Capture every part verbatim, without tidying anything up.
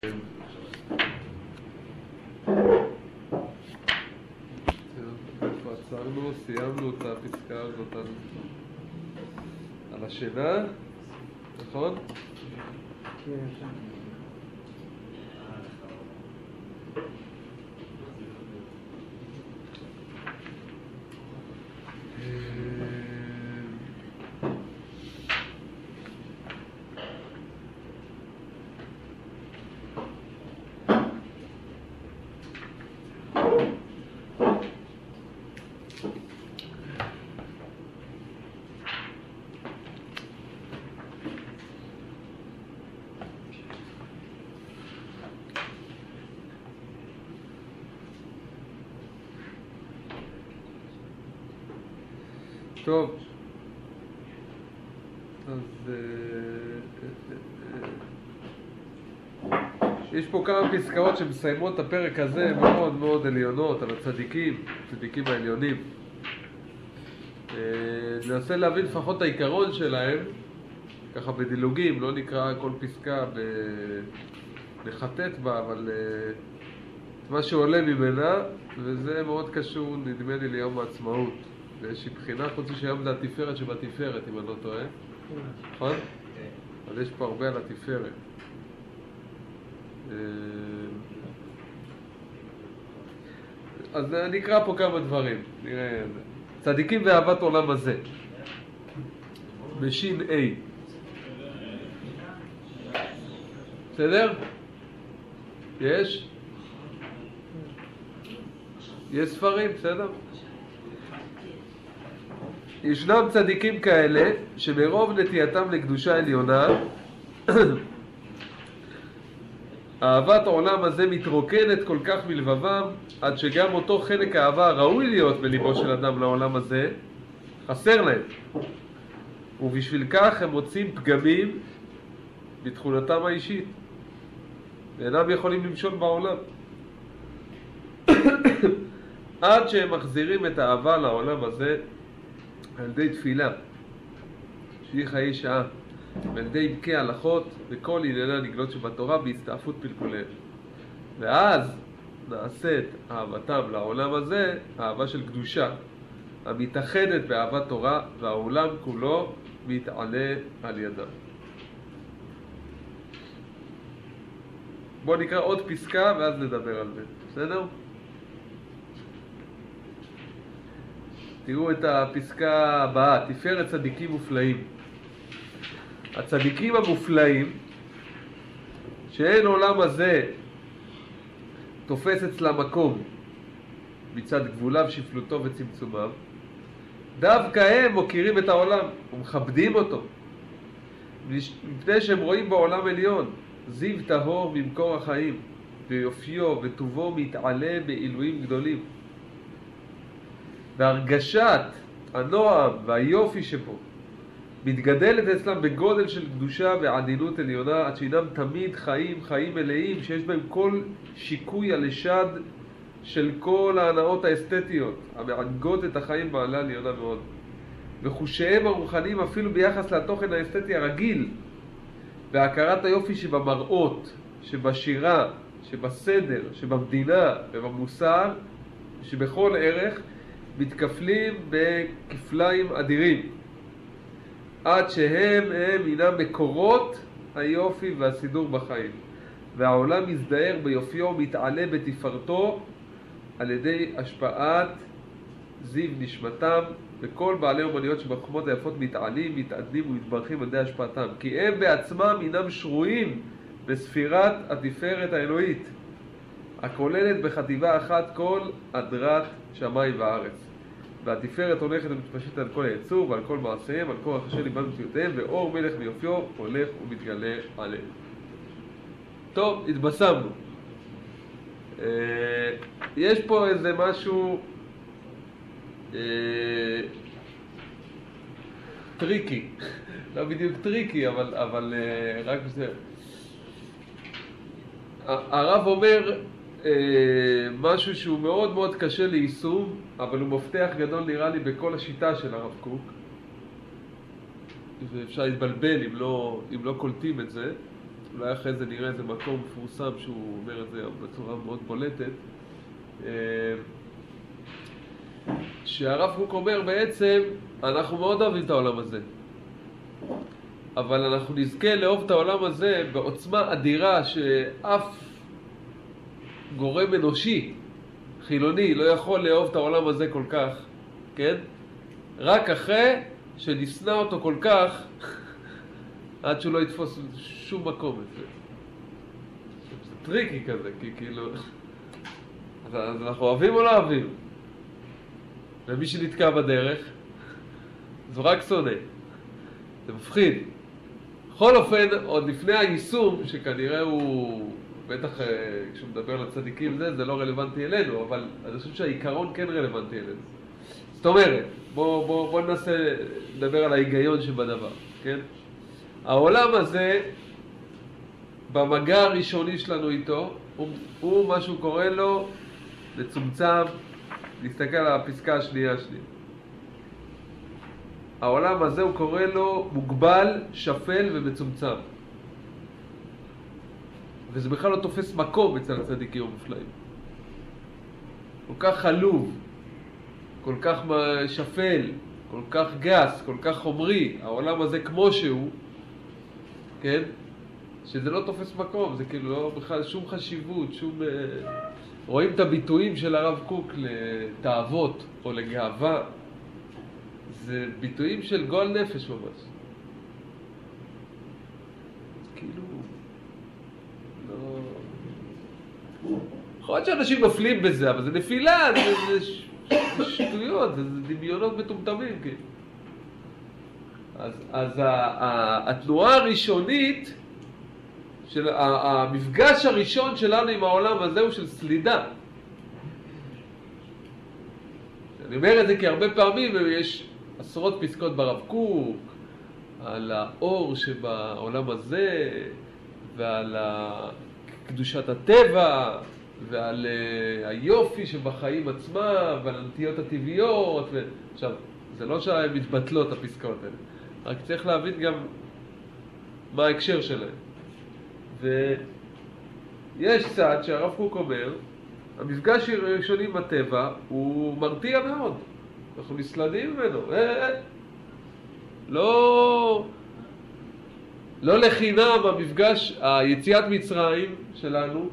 איפה עצרנו? סיימנו את הפסקה הזאת על, על השינה, נכון? טוב, אז יש פה כמה פסקאות שמסיימות את הפרק הזה מאוד מאוד עליונות על הצדיקים, הצדיקים העליונים. ננסה להבין לפחות את העיקרון שלהם, ככה בדילוגים, לא נקרא כל פסקה לחטט בה, אבל מה שעולה ממנה, וזה מאוד קשור נדמה לי ליום העצמאות. באיזושהי בחינה, חוץ שהיום זה התפארת שבתפארת, אם אני לא טועה. נכון? אז יש פה הרבה על התפארת. אז נקרא פה כמה דברים. נראה את זה. צדיקים ואהבת עולם הזה. בשין A. בסדר? יש? יש ספרים, בסדר? ישנם צדיקים כאלה שמרוב נטייתם לקדושה עליונה אהבת העולם הזה מתרוקנת כל כך מלבבם עד שגם אותו חלק האהבה הראוי להיות בליבו של אדם לעולם הזה חסר להם, ובשביל כך הם מוצאים פגמים בתכונתם האישית ואינם יכולים למשול בעולם עד שהם מחזירים את האהבה לעולם הזה על ידי תפילה, שהיא חיי שעה, ועל ידי עמקי הלכות וכל ענייני הנגלות שבתורה בהסתעפות פלפוליהם. ואז נעשית אהבתם לעולם הזה, אהבה של קדושה, המתאחדת באהבת תורה, והעולם כולו מתעלה על ידם. בואו נקרא עוד פסקה ואז נדבר על זה, בסדר? תראו את הפסקה הבאה, תפארת צדיקים מופלאים. הצדיקים המופלאים, שאין עולם הזה תופס אצלם מקום מצד גבוליו, שפלותו וצמצומיו, דווקא הם מוכירים את העולם ומכבדים אותו, מפני שהם רואים בעולם עליון, זיו טהור ממקור החיים, ויופיו וטובו מתעלה בעילויים גדולים. והרגשת הנועם והיופי שבו מתגדלת אצלם בגודל של קדושה ועדינות עליונה, עד שאינם תמיד חיים חיים מלאים שיש בהם כל שיקוי על השד של כל ההנאות האסתטיות המענגות את החיים בעלה עליונה מאוד, וחושיהם הרוחניים אפילו ביחס לתוכן האסתטי הרגיל, והכרת היופי שבמראות, שבשירה, שבסדר, שבמדינה ובמוסר, שבכל ערך מתקפלים בכפליים אדירים, עד שהם הם הינם מקורות היופי והסידור בחיים, והעולם מזדהר ביופיו ומתעלה בתפארתו על ידי השפעת זיו נשמתם, וכל בעלי אומניות שבחוכמות היפות מתעלים, מתעדנים ומתברכים על ידי השפעתם, כי הם בעצמם הינם שרויים בספירת התפארת האלוהית, הכוללת בחטיבה אחת כל אדרת שמיים וארץ. והתפארת הולכת ומתפשטת על כל היצור ועל כל מעשיהם, על כל רחשי ליבם ומציאותיהם, ואור מלך ויופיו הולך ומתגלה עליהם. טוב, התבשמנו. יש פה איזה משהו טריקי, לא בדיוק טריקי, אבל, אבל רק זה. הרב אומר משהו שהוא מאוד מאוד קשה ליישום, אבל הוא מפתח גדול נראה לי בכל השיטה של הרב קוק, ואפשר להתבלבל אם לא, אם לא קולטים את זה. אולי אחרי זה נראה איזה מקום מפורסם שהוא אומר את זה בצורה מאוד בולטת, שהרב קוק אומר בעצם, אנחנו מאוד אוהבים את העולם הזה, אבל אנחנו נזכה לאהוב את העולם הזה בעוצמה אדירה שאף גורם אנושי, חילוני, לא יכול לאהוב את העולם הזה כל כך, כן? רק אחרי שנשנא אותו כל כך, עד שהוא לא יתפוס שום מקום את זה. זה טריקי כזה, כי כאילו... אז, אז אנחנו אוהבים או לא אוהבים? ומי שנתקע בדרך, זו רק שונא. זה מפחיד. בכל אופן, עוד לפני היישום, שכנראה הוא... בטח כשהוא מדבר על הצדיקים זה, זה לא רלוונטי אלינו, אבל אני חושב שהעיקרון כן רלוונטי אלינו. זאת אומרת, בוא, בוא, בוא ננסה לדבר על ההיגיון שבדבר, כן? העולם הזה, במגע הראשוני שלנו איתו, הוא, הוא מה שהוא קורא לו, מצומצם, להסתכל על הפסקה השנייה שלי. העולם הזה הוא קורא לו מוגבל, שפל ומצומצם. וזה בכלל לא תופס מקום אצל הצדיקים המופלאים. כל כך חלוב, כל כך שפל, כל כך גס, כל כך חומרי, העולם הזה כמו שהוא, כן? שזה לא תופס מקום, זה כאילו לא בכלל שום חשיבות, שום... רואים את הביטויים של הרב קוק לתאוות או לגאווה, זה ביטויים של גועל נפש ממש. כאילו... לא... יכול להיות שאנשים נופלים בזה, אבל זה נפילה, זה, זה, ש... זה שטויות, זה, זה דמיונות מטומטמים, כאילו. אז, אז ה, ה, התנועה הראשונית, של, המפגש הראשון שלנו עם העולם הזה הוא של סלידה. אני אומר את זה כי הרבה פעמים יש עשרות פסקאות ברב קוק, על האור שבעולם הזה, ועל קדושת הטבע, ועל היופי שבחיים עצמם, ועל הנטיות הטבעיות. ו... עכשיו, זה לא שהן מתבטלות הפסקאות האלה, רק צריך להבין גם מה ההקשר שלהן. ויש צד שהרב קוק אומר, המפגש הראשוני עם הטבע הוא מרתיע מאוד. אנחנו נסלדים ממנו. לא, לא לחינם המפגש, היציאת מצרים שלנו,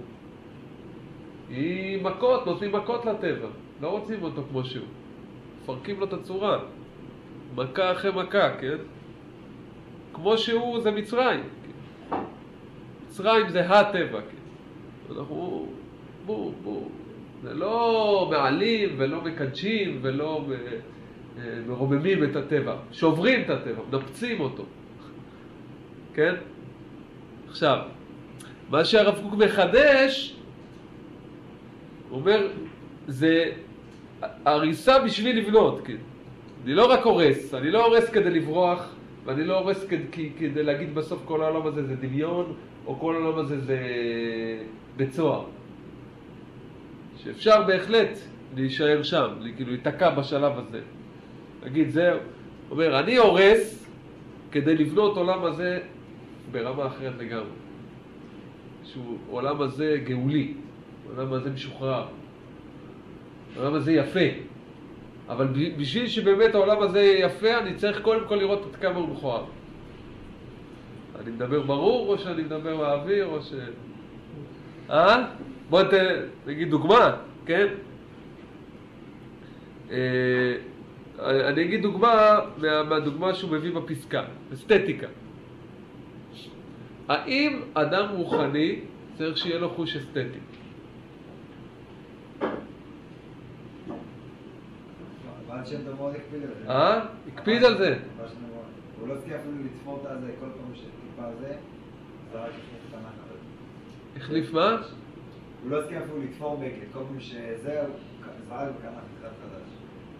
היא מכות, נותנים מכות לטבע. לא רוצים אותו כמו שהוא. מפרקים לו את הצורה. מכה אחרי מכה, כן? כמו שהוא זה מצרים. מצרים זה הטבע, כן? אנחנו, בוא, בוא. זה לא מעלים ולא מקדשים ולא מרוממים את הטבע. שוברים את הטבע, מנפצים אותו. כן? עכשיו, מה שהרב קוק מחדש, הוא אומר, זה הריסה בשביל לבנות, כן? אני לא רק הורס, אני לא הורס כדי לברוח, ואני לא הורס כדי, כדי להגיד בסוף כל העולם הזה זה דמיון, או כל העולם הזה זה בצוהר. שאפשר בהחלט להישאר שם, כאילו להתעקע בשלב הזה. להגיד, זהו. הוא אומר, אני הורס כדי לבנות עולם הזה ברמה אחרת לגמרי. שהוא עולם הזה גאולי, עולם הזה משוחרר, עולם הזה יפה. אבל בשביל שבאמת העולם הזה יפה, אני צריך קודם כל לראות עד כמה הוא מכוער. אני מדבר ברור או שאני מדבר באוויר או ש... אה? בוא נגיד דוגמה, כן? אני אגיד דוגמה מהדוגמה שהוא מביא בפסקה, אסתטיקה. האם אדם רוחני צריך שיהיה לו חוש אסתטי? בעל שם טוב מאוד הקפיד על זה. אה? הקפיד על זה. הוא לא הסכים אפילו לתפור את זה כל פעם שטיפה על זה, זה רק החליף קטנה כזאת. החליף מה? הוא לא הסכים אפילו לתפור בגד, כל פעם שזה, זרק וקנה חתיכת חדש.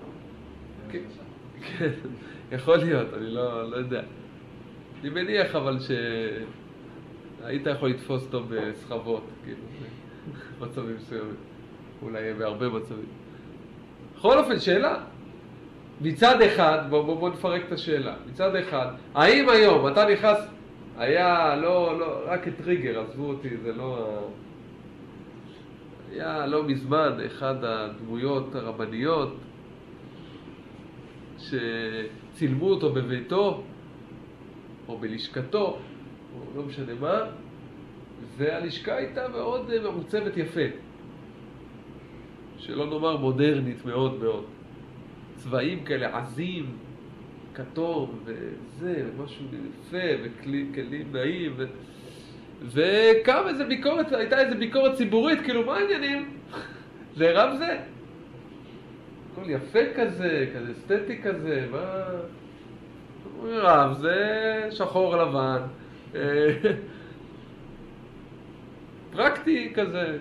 כן, יכול להיות, אני לא יודע. אני מניח אבל שהיית יכול לתפוס אותו בסחבות, כאילו, במצבים מסוימים. אולי בהרבה מצבים. בכל אופן, שאלה. מצד אחד, בוא, בוא, בוא נפרק את השאלה. מצד אחד, האם היום אתה נכנס, היה, לא, לא, רק כטריגר, עזבו אותי, זה לא... היה לא מזמן אחד הדמויות הרבניות שצילמו אותו בביתו או בלשכתו, או לא משנה מה, והלשכה הייתה מאוד מעוצבת יפה, שלא נאמר מודרנית מאוד מאוד, צבעים כאלה עזים, כתום וזה, משהו יפה וכלים נעים ו... וקם איזה ביקורת, הייתה איזה ביקורת ציבורית, כאילו מה העניינים? זה רב זה? הכל יפה כזה, כזה אסתטי כזה, מה? רב זה שחור לבן, פרקטי כזה.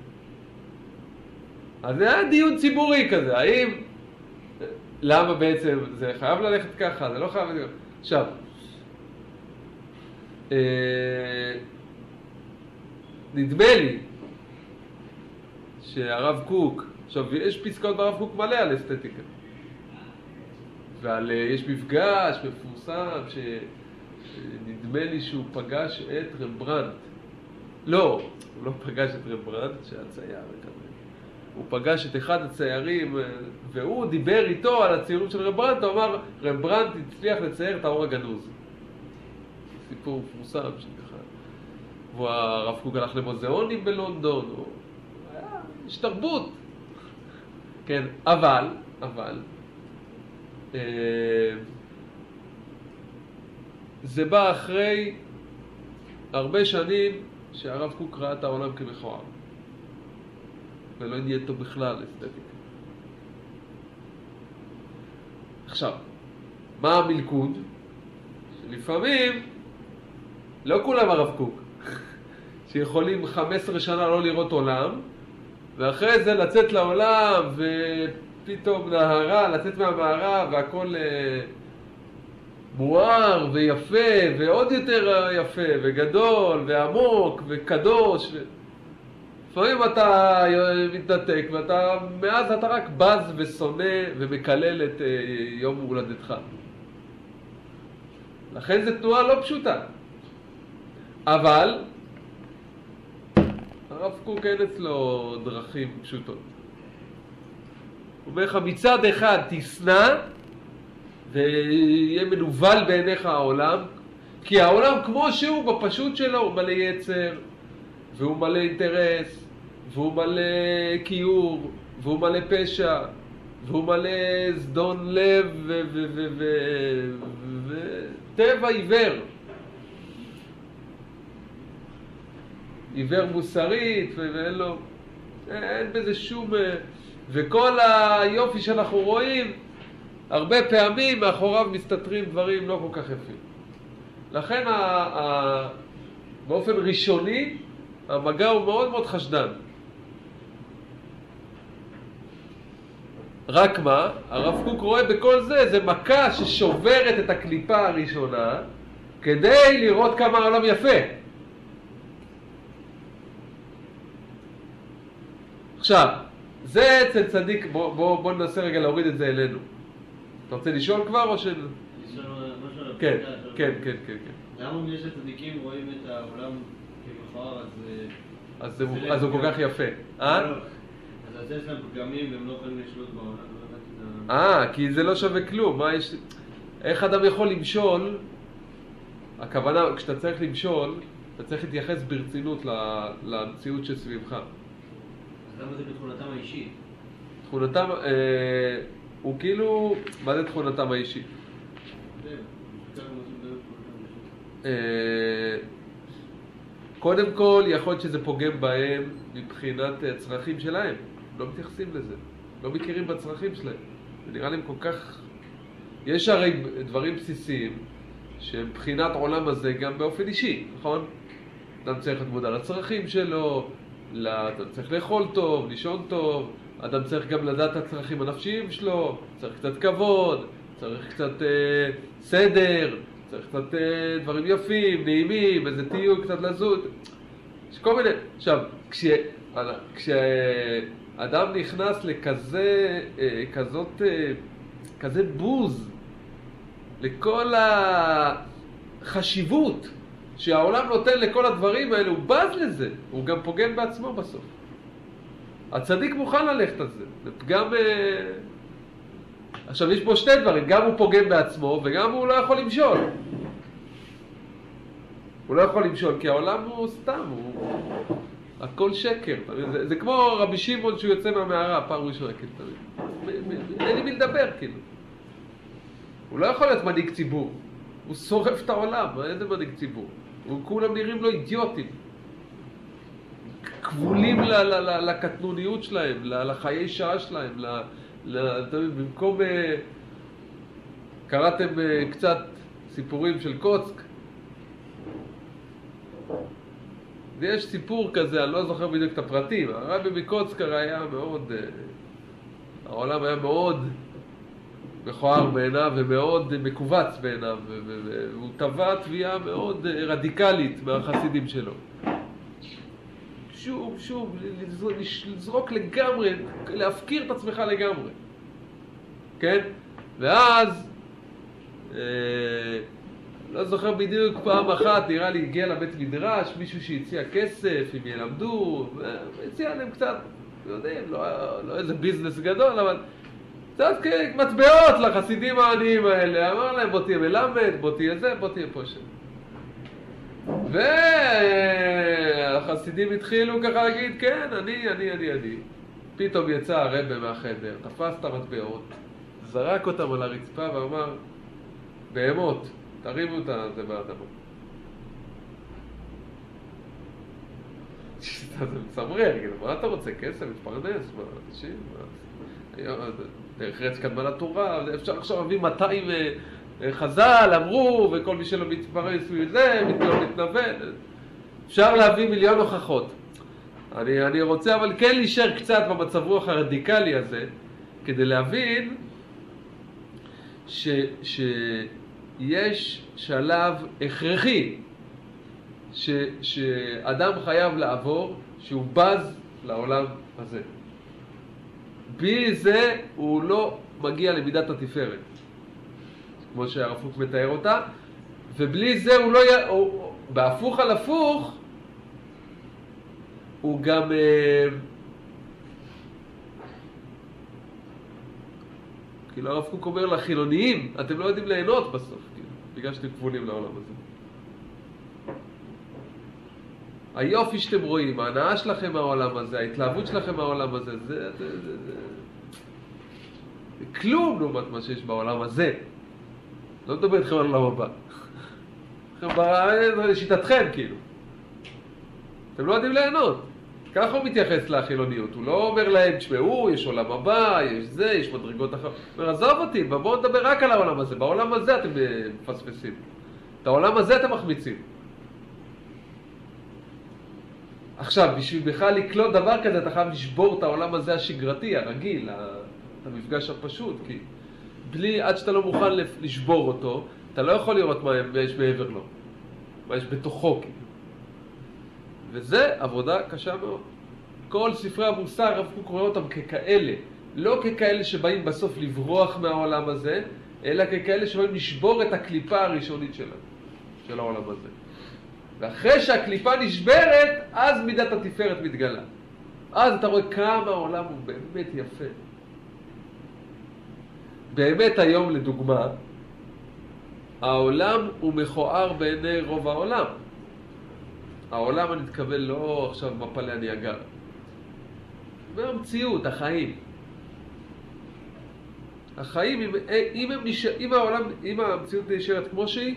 אז זה היה דיון ציבורי כזה, האם, למה בעצם זה חייב ללכת ככה, זה לא חייב ללכת. עכשיו, נדמה לי שהרב קוק, עכשיו יש פסקאות ברב קוק מלא על אסתטיקה, ועל, יש מפגש מפורסם שנדמה לי שהוא פגש את רמברנט. לא, הוא לא פגש את רמברנט שהיה צייר כזה. הוא פגש את אחד הציירים והוא דיבר איתו על הציורים של רמברנט. הוא אמר, רמברנט הצליח לצייר את האור הגנוז. סיפור מפורסם שככה. והרב קוק הלך למוזיאונים בלונדון. הוא... היה... יש תרבות. כן, אבל, אבל, אה... זה בא אחרי הרבה שנים שהרב קוק ראה את העולם כמכוער. ולא עניין אותו בכלל אסתטיקה. עכשיו, מה המלכוד? שלפעמים לא כולם הרב קוק, שיכולים חמש עשרה שנה לא לראות עולם, ואחרי זה לצאת לעולם ופתאום נהרה, לצאת מהמערה והכל מואר ויפה ועוד יותר יפה וגדול ועמוק וקדוש. לפעמים אתה מתנתק ואתה, מאז אתה רק בז ושונא ומקלל את יום הולדתך. לכן זו תנועה לא פשוטה. אבל הרב קוק אין אצלו דרכים פשוטות. הוא אומר לך, מצד אחד תשנא ויהיה מנוול בעיניך העולם, כי העולם כמו שהוא בפשוט שלו הוא מלא יצר, והוא מלא אינטרס, והוא מלא קיור, והוא מלא פשע, והוא מלא זדון לב וטבע עיוור. עיוור מוסרית, ואין לו, אין בזה שום, וכל היופי שאנחנו רואים, הרבה פעמים מאחוריו מסתתרים דברים לא כל כך יפים. לכן ה, ה, באופן ראשוני, המגע הוא מאוד מאוד חשדן. רק מה? הרב קוק רואה בכל זה, זה מכה ששוברת את הקליפה הראשונה, כדי לראות כמה העולם יפה. עכשיו, זה אצל צדיק, בוא, בוא, בוא ננסה רגע להוריד את זה אלינו. אתה רוצה לשאול כבר או ש... לשאול משהו על כן, הפסקה, כן, כן, כן, כן. למה בגלל שצדיקים רואים את העולם כמכוער, אז... אז זה- אז הוא כל כך יפה. אה? לא, לא. אז יש להם פגמים והם לא יכולים לשלוט בעולם. לא הבנתי את ה- אה, כי זה לא שווה כלום. מה יש... איך אדם יכול למשול? הכוונה, כשאתה צריך למשול, אתה צריך להתייחס ברצינות ל- למציאות שסביבך. אז למה זה בתכונתם האישית? תכונתם, אה, הוא כאילו, מה זה תכונתם האישית? זה, יותר כמו שזה בתכונתם האישית. אה, קודם כל, יכול להיות שזה פוגם בהם מבחינת הצרכים שלהם. לא מתייחסים לזה. לא מכירים בצרכים שלהם. זה נראה להם כל כך... יש הרי דברים בסיסיים שמבחינת עולם הזה גם באופן אישי, נכון? אדם צריך להיות מודע לצרכים שלו, אדם צריך לאכול טוב, לישון טוב, אדם צריך גם לדעת את הצרכים הנפשיים שלו, צריך קצת כבוד, צריך קצת אה, סדר, צריך קצת אה, דברים יפים, נעימים, איזה טיול, קצת לזוז. יש כל מיני... עכשיו, כש... כשאדם נכנס לכזה, אה, כזאת, אה, כזה בוז לכל החשיבות שהעולם נותן לכל הדברים האלה, הוא בז לזה, הוא גם פוגם בעצמו בסוף. הצדיק מוכן ללכת על זה, זה פגם... עכשיו יש פה שתי דברים, גם הוא פוגם בעצמו וגם הוא לא יכול למשול. הוא לא יכול למשול כי העולם הוא סתם, הוא... הכל שקר. זה, זה כמו רבי שמעון שהוא יוצא מהמערה, פעם ראשונה, כאילו, אין לי מי לדבר, כאילו. הוא לא יכול להיות מנהיג ציבור, הוא שורף את העולם, איזה מנהיג ציבור? הוא כולם נראים לו אידיוטים. כבולים ל- ל- ל- לקטנוניות שלהם, ל- לחיי שעה שלהם, ל- ל- במקום... קראתם קצת סיפורים של קוצק, ויש סיפור כזה, אני לא זוכר בדיוק את הפרטים, הרבי מקוצקר היה מאוד, העולם היה מאוד מכוער בעיניו ומאוד מקובץ בעיניו, והוא טבע תביעה מאוד רדיקלית מהחסידים שלו. שוב, שוב, לזרוק לגמרי, להפקיר את עצמך לגמרי. כן? ואז, אה, לא זוכר בדיוק פעם אחת, נראה לי הגיע לבית מדרש, מישהו שהציע כסף, אם ילמדו, הציע להם קצת, לא יודעים, לא, לא איזה ביזנס גדול, אבל קצת מטבעות לחסידים העניים האלה, אמר להם בוא תהיה מלמד, בוא תהיה זה, בוא תהיה פה שם. והחסידים התחילו ככה להגיד, כן, אני, אני, אני, אני. פתאום יצא הרבא מהחדר, תפס את המטבעות, זרק אותם על הרצפה ואמר, בהמות, תרימו את זה באדמה. זה מצמרר, מה אתה רוצה? כסף, מתפרנס, מה, אנשים, מה? דרך רץ קדמה לתורה, אפשר עכשיו להביא מאתיים חז"ל, אמרו, וכל מי שלא מתפרנס מזה, לא מתנוון. אפשר להביא מיליון הוכחות. אני, אני רוצה אבל כן להישאר קצת במצב רוח הרדיקלי הזה, כדי להבין ש, שיש שלב הכרחי ש, שאדם חייב לעבור, שהוא בז לעולם הזה. בלי זה הוא לא מגיע למידת התפארת, כמו שהרב קוק מתאר אותה, ובלי זה הוא לא י... הוא... בהפוך על הפוך, הוא גם... כאילו הרב קוק אומר לחילוניים, אתם לא יודעים ליהנות בסוף, כאילו, בגלל שאתם כבולים לעולם הזה. היופי שאתם רואים, ההנאה שלכם מהעולם הזה, ההתלהבות שלכם מהעולם הזה, זה, זה, זה, זה, זה כלום לעומת מה שיש בעולם הזה. לא מדבר איתכם על העולם הבא. לשיטתכם, כאילו. אתם לא יודעים ליהנות. ככה הוא מתייחס לחילוניות. הוא לא אומר להם, תשמעו, יש עולם הבא, יש זה, יש מדרגות אחרות. הוא אומר, עזוב אותי, בואו נדבר רק על העולם הזה. בעולם הזה אתם מפספסים. את העולם הזה אתם מחמיצים. עכשיו, בשביל בכלל לקלוט דבר כזה, אתה חייב לשבור את העולם הזה השגרתי, הרגיל, את המפגש הפשוט, כי בלי, עד שאתה לא מוכן לשבור אותו, אתה לא יכול לראות מה יש מעבר לו, מה יש בתוכו, כאילו. וזה עבודה קשה מאוד. כל ספרי המוסר, הרב קוק רואה אותם ככאלה, לא ככאלה שבאים בסוף לברוח מהעולם הזה, אלא ככאלה שבאים לשבור את הקליפה הראשונית שלה, של העולם הזה. ואחרי שהקליפה נשברת, אז מידת התפארת מתגלה. אז אתה רואה כמה העולם הוא באמת יפה. באמת היום לדוגמה, העולם הוא מכוער בעיני רוב העולם. העולם אני מתכוון לא עכשיו מפלי הניאגרה. והמציאות, החיים. החיים, אם, אם, הם נשאר, אם, העולם, אם המציאות נשארת כמו שהיא,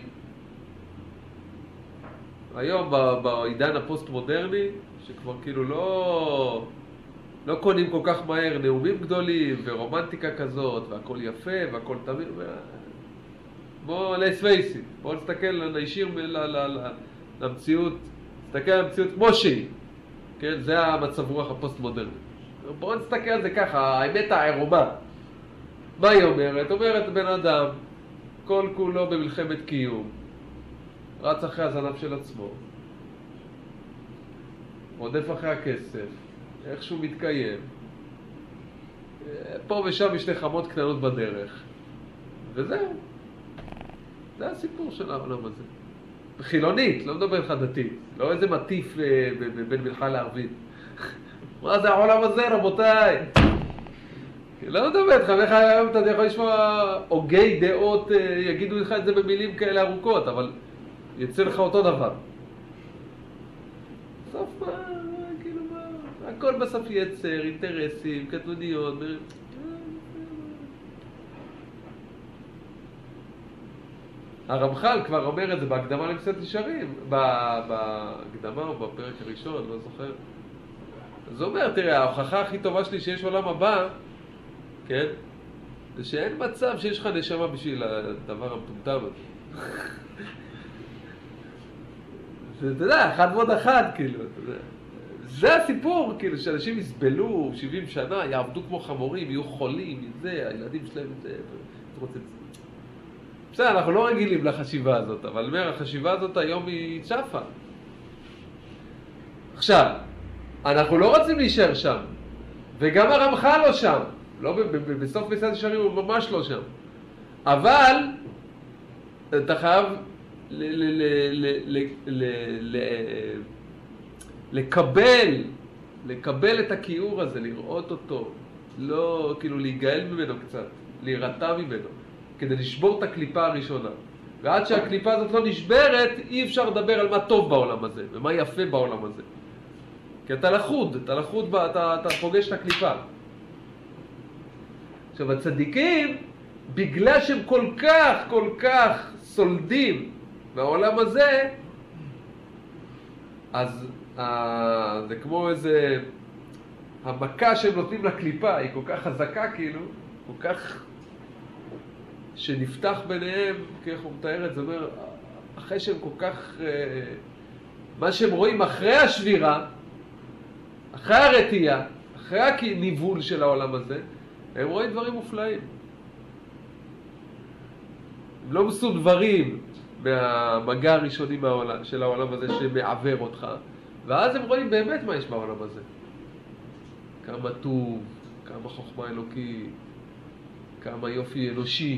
היום בעידן הפוסט-מודרני, שכבר כאילו לא, לא קונים כל כך מהר נאומים גדולים ורומנטיקה כזאת, והכל יפה והכל תמיד, בואו להסוויסי, בואו נסתכל, נשאיר למציאות, נסתכל על המציאות כמו שהיא, כן? זה המצב רוח הפוסט-מודרני. בואו נסתכל על זה ככה, האמת העירומה. מה היא אומרת? אומרת בן אדם, כל כולו במלחמת קיום, רץ אחרי הזנב של עצמו, רודף אחרי הכסף, איכשהו מתקיים, פה ושם יש שתי חמות קטנות בדרך, וזהו. זה הסיפור של העולם הזה. חילונית, לא מדבר איתך דתית, לא איזה מטיף אה, ב- ב- בין מלכה לערבית. מה זה העולם הזה, רבותיי? לא מדבר איתך, ואיך היום אתה יכול לשמוע הוגי דעות, אה, יגידו לך את זה במילים כאלה ארוכות, אבל יצא לך אותו דבר. בסוף מה, כאילו מה, הכל בסוף יצר, אינטרסים, קטנוניות, הרמח"ל כבר אומר את זה בהקדמה למסילת ישרים, בהקדמה או בפרק הראשון, לא זוכר. אז הוא אומר, תראה, ההוכחה הכי טובה שלי שיש עולם הבא, כן? זה שאין מצב שיש לך נשמה בשביל הדבר המטומטם הזה. זה, אתה יודע, אחד ועוד אחד, כאילו, אתה יודע. זה הסיפור, כאילו, שאנשים יסבלו שבעים שנה, יעבדו כמו חמורים, יהיו חולים, זה, הילדים שלהם, זה, זה. בסדר, אנחנו לא רגילים לחשיבה הזאת, אבל אומר, החשיבה הזאת היום היא צ'פה. עכשיו, אנחנו לא רוצים להישאר שם, וגם הרמח"ל לא שם, לא, בסוף מסילת ישרים הוא ממש לא שם. אבל, אתה חייב ל- ל- ל- ל- ל- ל- לקבל, לקבל את הכיעור הזה, לראות אותו, לא, כאילו להיגאל ממנו קצת, להירתע ממנו. כדי לשבור את הקליפה הראשונה. ועד שהקליפה הזאת לא נשברת, אי אפשר לדבר על מה טוב בעולם הזה, ומה יפה בעולם הזה. כי אתה לחוד, אתה לחוד, אתה, אתה פוגש את הקליפה. עכשיו, הצדיקים, בגלל שהם כל כך, כל כך סולדים מהעולם הזה, אז אה, זה כמו איזה, המכה שהם נותנים לקליפה, היא כל כך חזקה כאילו, כל כך שנפתח ביניהם, איך הוא מתאר את זה, אומר, אחרי שהם כל כך, מה שהם רואים אחרי השבירה, אחרי הרתיעה, אחרי הניבול של העולם הזה, הם רואים דברים מופלאים. הם לא מסו דברים מהמגע הראשוני מהעולם, של העולם הזה שמעבר אותך, ואז הם רואים באמת מה יש בעולם הזה. כמה טוב, כמה חוכמה אלוקית, כמה יופי אנושי.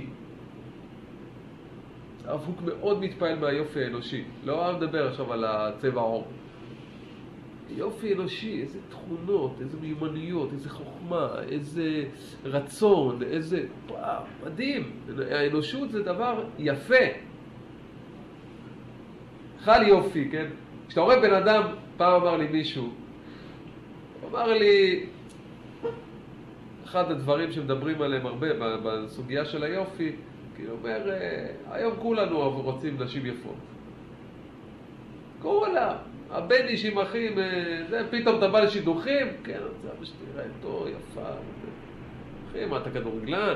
הרב קוק מאוד מתפעל מהיופי האנושי. לא מדבר עכשיו על הצבע העור. יופי אנושי, איזה תכונות, איזה מיומנויות, איזה חוכמה, איזה רצון, איזה... וואו, מדהים. האנושות זה דבר יפה. חל יופי, כן? כשאתה רואה בן אדם, פעם אמר לי מישהו, הוא אמר לי, אחד הדברים שמדברים עליהם הרבה בסוגיה של היופי, כי הוא אומר, היום כולנו רוצים נשים יפות. כולם. הבן אישים אחים, זה, פתאום אתה בא לשידוכים, כן, זה מה שתראה, טוב, יפה. אחי, מה, אתה כדורגלן?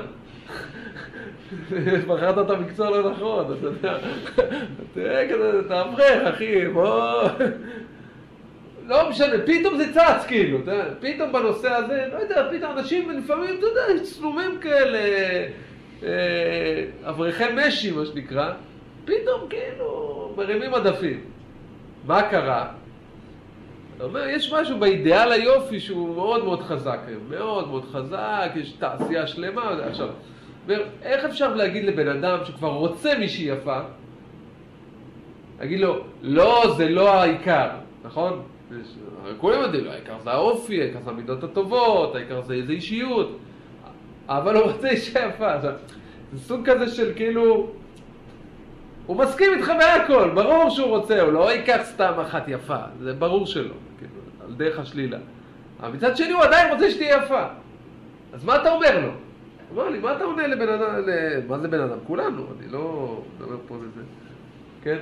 בחרת את המקצוע לא נכון, אתה יודע. תראה, אתה אברך, אחי, בוא... לא משנה, פתאום זה צץ, כאילו, אתה יודע, פתאום בנושא הזה, לא יודע, פתאום אנשים לפעמים, אתה יודע, צלומים כאלה, אברכי משי, מה שנקרא, פתאום כאילו מרימים עדפים. מה קרה? אתה אומר, יש משהו באידיאל היופי שהוא מאוד מאוד חזק היום, מאוד מאוד חזק, יש תעשייה שלמה, עכשיו, אומר, איך אפשר להגיד לבן אדם שכבר רוצה מישהי יפה, להגיד לו, לא, זה לא העיקר, נכון? כולם יודעים, העיקר זה האופי, העיקר זה המידות הטובות, העיקר זה איזו אישיות, אבל הוא רוצה אישה יפה. זה סוג כזה של כאילו, הוא מסכים איתך מהכל, ברור שהוא רוצה, הוא לא ייקח סתם אחת יפה, זה ברור שלא, כאילו, על דרך השלילה. אבל מצד שני הוא עדיין רוצה שתהיה יפה. אז מה אתה אומר לו? הוא אומר לי, מה אתה עונה לבן אדם, מה זה בן אדם? כולנו, אני לא מדבר פה לזה, כן?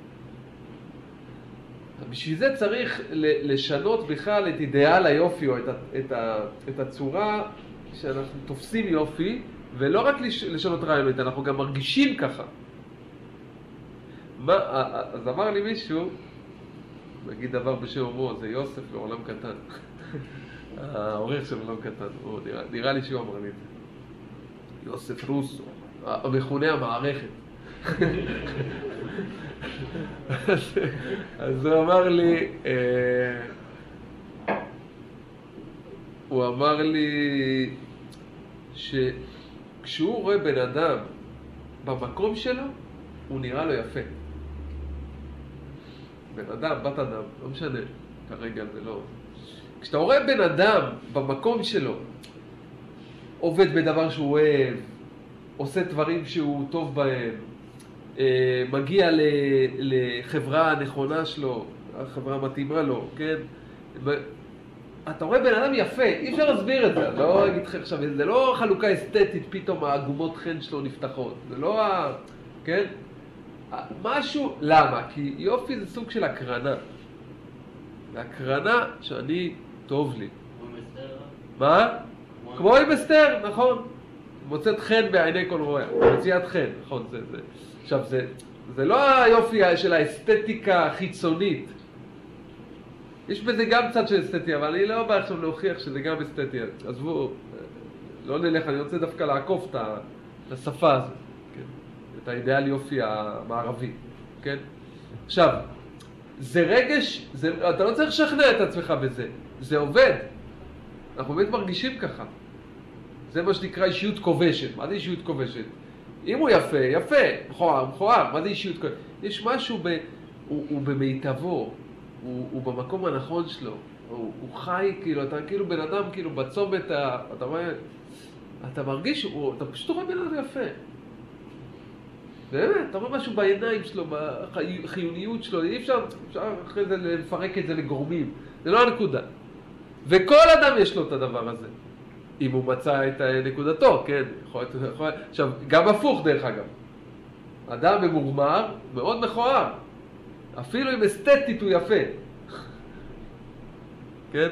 בשביל זה צריך לשנות בכלל את אידיאל היופי, או את, את, את הצורה שאנחנו תופסים יופי, ולא רק לשנות רעיונות, אנחנו גם מרגישים ככה. מה, אז אמר לי מישהו, נגיד דבר בשם אומרו, זה יוסף בעולם קטן. העורך של עולם קטן, או, נראה, נראה לי שהוא אמר לי את זה. יוסף רוסו, המכונה המערכת. אז, אז הוא אמר לי, אה, הוא אמר לי שכשהוא רואה בן אדם במקום שלו, הוא נראה לו יפה. בן אדם, בת אדם, לא משנה, כרגע זה לא... כשאתה רואה בן אדם במקום שלו, עובד בדבר שהוא אוהב, עושה דברים שהוא טוב בהם, מגיע לחברה הנכונה שלו, החברה מתאימה לו, כן? אתה רואה בן אדם יפה, אי אפשר להסביר את זה, לא אגיד לך עכשיו, זה לא חלוקה אסתטית, פתאום העגומות חן שלו נפתחות, זה לא ה... כן? משהו, למה? כי יופי זה סוג של הקרנה. זה הקרנה שאני טוב לי. מה? כמו עם אסתר, נכון. מוצאת חן בעיני כל רואה, מציאת חן, נכון, זה, זה. עכשיו, זה, זה לא היופי של האסתטיקה החיצונית. יש בזה גם צד של אסתטיה, אבל אני לא בא עכשיו להוכיח שזה גם אסתטיה. עזבו, לא נלך, אני רוצה דווקא לעקוף את השפה הזאת, כן? את האידאל יופי המערבי, כן? עכשיו, זה רגש, זה, אתה לא צריך לשכנע את עצמך בזה, זה עובד. אנחנו באמת מרגישים ככה. זה מה שנקרא אישיות כובשת. מה זה אישיות כובשת? אם הוא יפה, יפה, מכוער, מכוער, מה זה אישיות כובשת? יש משהו, ב, הוא, הוא במיטבו, הוא, הוא במקום הנכון שלו, הוא, הוא חי, כאילו, אתה כאילו בן אדם, כאילו בצומת, אתה, אתה רואה, אתה מרגיש, הוא, אתה פשוט רואה בן אדם יפה. באמת, אתה רואה משהו בעיניים שלו, בחיוניות שלו, אי אפשר, אפשר אחרי זה לפרק את זה לגורמים, זה לא הנקודה. וכל אדם יש לו את הדבר הזה. אם הוא מצא את נקודתו, כן? יכול, יכול, עכשיו, גם הפוך דרך אגב. אדם ממורמר, מאוד מכוער. אפילו אם אסתטית הוא יפה. כן?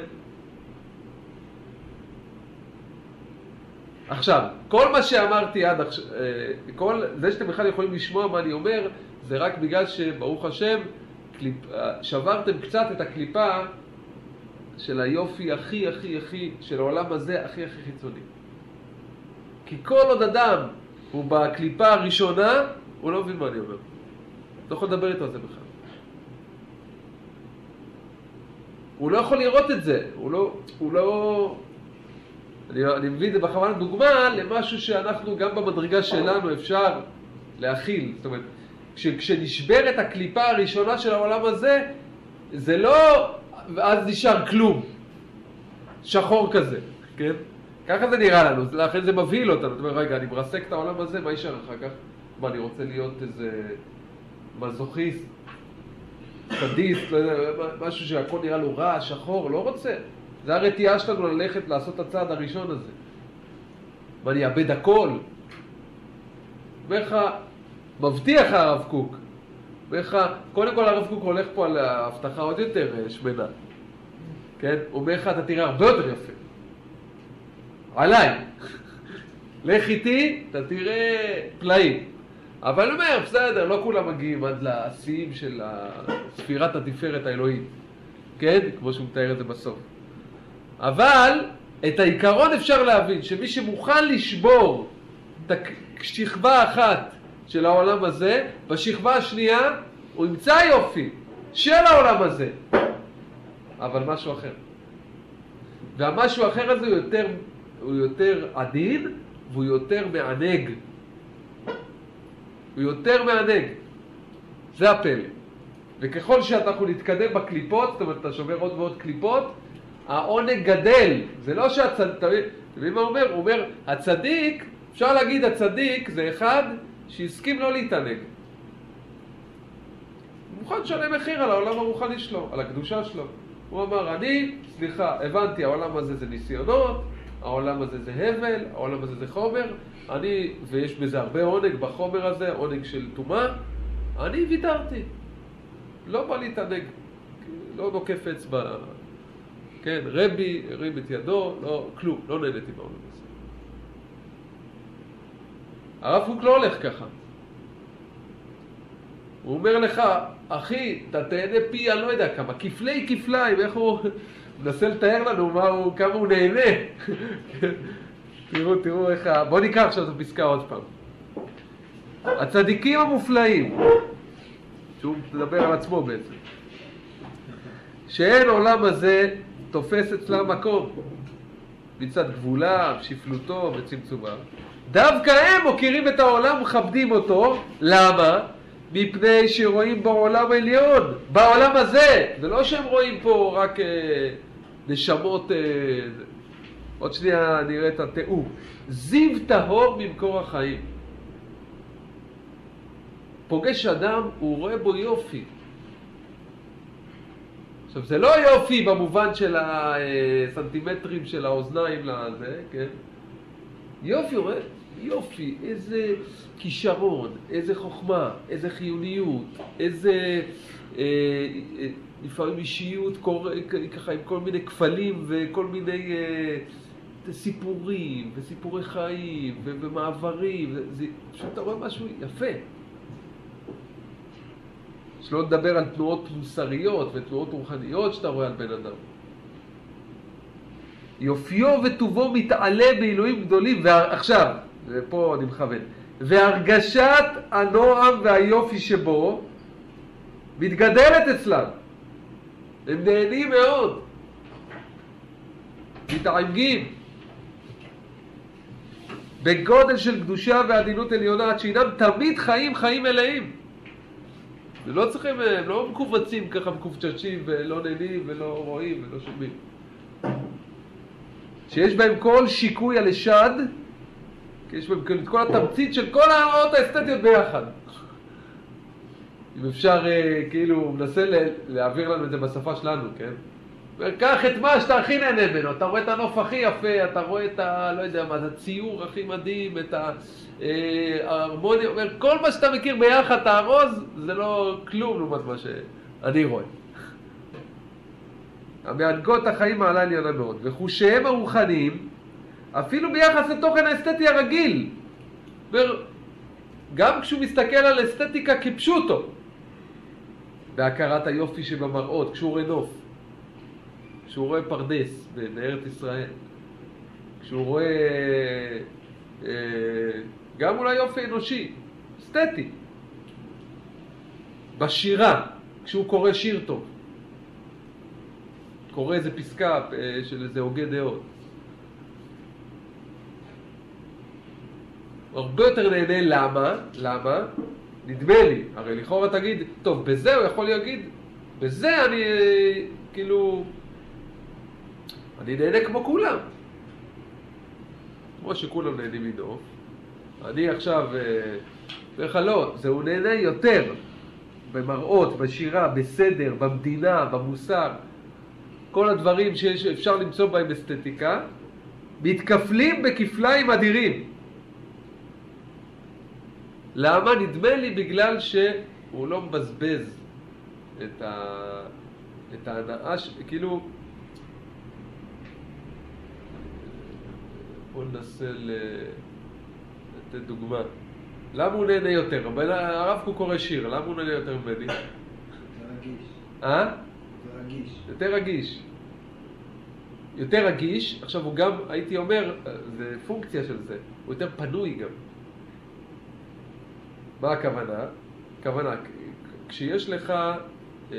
עכשיו, כל מה שאמרתי עד עכשיו, כל זה שאתם בכלל יכולים לשמוע מה אני אומר, זה רק בגלל שברוך השם, קליפ, שברתם קצת את הקליפה של היופי הכי הכי הכי, של העולם הזה הכי הכי חיצוני. כי כל עוד אדם הוא בקליפה הראשונה, הוא לא מבין מה אני אומר. לא יכול לדבר איתו על זה בכלל. הוא לא יכול לראות את זה, הוא לא, הוא לא... אני, אני מביא את זה בכוונה דוגמה למשהו שאנחנו גם במדרגה שלנו אפשר להכיל. זאת אומרת, כש, כשנשבר את הקליפה הראשונה של העולם הזה, זה לא... ואז נשאר כלום. שחור כזה, כן? ככה זה נראה לנו, לכן זה מבהיל אותנו. זאת אומרת, רגע, אני מרסק את העולם הזה, מה יישאר אחר כך? מה, אני רוצה להיות איזה מזוכיסט, סדיסט, לא יודע, משהו שהכל נראה לו רע, שחור, לא רוצה. זה הרתיעה שלנו ללכת לעשות את הצעד הראשון הזה. מה, אני אאבד הכל? ואיך מבטיח הרב קוק? ואיך, קודם כל הרב קוק הולך פה על ההבטחה עוד יותר שמנה. כן? הוא אומר לך, אתה תראה הרבה יותר יפה. עליי. לך איתי, אתה תראה פלאים. אבל הוא אומר, בסדר, לא כולם מגיעים עד לעשיים של ספירת התפארת האלוהית. כן? כמו שהוא מתאר את זה בסוף. אבל את העיקרון אפשר להבין, שמי שמוכן לשבור את השכבה אחת של העולם הזה, בשכבה השנייה הוא ימצא יופי של העולם הזה, אבל משהו אחר. והמשהו האחר הזה הוא יותר, הוא יותר עדין והוא יותר מענג. הוא יותר מענג. זה הפלא. וככל שאנחנו נתקדם בקליפות, זאת אומרת, אתה שובר עוד ועוד קליפות, העונג גדל. זה לא שהצדיק, אתה מבין מה הוא אומר? הוא אומר, הצדיק, אפשר להגיד הצדיק זה אחד שהסכים לא להתענג. הוא מוכן לשלם מחיר על העולם הרוחני שלו, על הקדושה שלו. הוא אמר, אני, סליחה, הבנתי, העולם הזה זה ניסיונות, העולם הזה זה הבל, העולם הזה זה חומר, אני, ויש בזה הרבה עונג בחומר הזה, עונג של תומה, אני ויתרתי. לא בא להתענג, לא נוקף אצבע, כן, רבי, הרים את ידו, לא, כלום, לא נהניתי בעולם הזה. הרב קוק לא הולך ככה. הוא אומר לך, אחי, אתה תהנה פי, אני לא יודע כמה, כפלי כפליים, איך הוא מנסה לתאר לנו מה הוא, כמה הוא נהנה. תראו, תראו איך, בוא ניקח עכשיו את הפסקה עוד פעם. הצדיקים המופלאים, שהוא מדבר על עצמו בעצם, שאין עולם הזה תופס אצלם מקום, מצד גבולה, שפלותו וצמצומה. דווקא הם מוכירים את העולם ומכבדים אותו. למה? מפני שרואים בעולם העליון, בעולם הזה. זה לא שהם רואים פה רק אה, נשמות, אה, עוד שנייה נראה את התיאור. זיו טהור ממקור החיים. פוגש אדם, הוא רואה בו יופי. עכשיו, זה לא יופי במובן של הסנטימטרים של האוזניים לזה, כן? יופי, הוא רואה, יופי, איזה כישרון, איזה חוכמה, איזה חיוניות, איזה אה, אה, לפעמים אישיות קור... ככה עם כל מיני כפלים וכל מיני אה, סיפורים וסיפורי חיים ו... ומעברים. זה... פשוט אתה רואה משהו יפה. שלא לדבר על תנועות מוסריות ותנועות רוחניות שאתה רואה על בן אדם. יופיו וטובו מתעלה באלוהים גדולים, ועכשיו, ופה אני מכוון, והרגשת הנועם והיופי שבו מתגדלת אצלם. הם נהנים מאוד, מתענגים בגודל של קדושה ועדינות עליונה, עד שאינם תמיד חיים חיים מלאים. ולא צריכים, הם לא מקובצים ככה מקובצ'צ'ים ולא נהנים ולא רואים ולא שומעים. שיש בהם כל שיקוי על השד, כי יש בהם את כל התמצית של כל ההראות האסתטיות ביחד. אם אפשר, כאילו, מנסה להעביר לנו את זה בשפה שלנו, כן? קח את מה שאתה הכי נהנה ממנו, אתה רואה את הנוף הכי יפה, אתה רואה את ה... לא יודע מה, את הציור הכי מדהים, את ההרמוניה, אומר, כל מה שאתה מכיר ביחד, תארוז, זה לא כלום לעומת מה שאני רואה. המענגות החיים מעלה עליונה מאוד, וחושיהם הרוחניים, אפילו ביחס לתוכן האסתטי הרגיל, גם כשהוא מסתכל על אסתטיקה כפשוטו, בהכרת היופי שבמראות, כשהוא רואה נוף, כשהוא רואה פרדס בארץ ישראל, כשהוא רואה אה, גם אולי יופי אנושי, אסתטי, בשירה, כשהוא קורא שיר טוב, קורא איזה פסקה אה, של איזה הוגה דעות, הרבה יותר נהנה. למה? למה? נדמה לי, הרי לכאורה תגיד, טוב, בזה הוא יכול להגיד, בזה אני אה, כאילו, אני נהנה כמו כולם. כמו שכולם נהנים מנוף. אני עכשיו, דרך לא, זה הוא נהנה יותר במראות, בשירה, בסדר, במדינה, במוסר. כל הדברים שאפשר למצוא בהם אסתטיקה, מתכפלים בכפליים אדירים. למה? נדמה לי בגלל שהוא לא מבזבז את, ה... את ההנאה, ש... כאילו, בוא ננסה לתת דוגמה. למה הוא נהנה יותר? הרב קוק קורא שיר, למה הוא נהנה יותר ממני? זה רגיש. אה? זה רגיש. יותר רגיש. יותר רגיש, עכשיו הוא גם, הייתי אומר, זה פונקציה של זה, הוא יותר פנוי גם. מה הכוונה? הכוונה, כשיש לך, אה,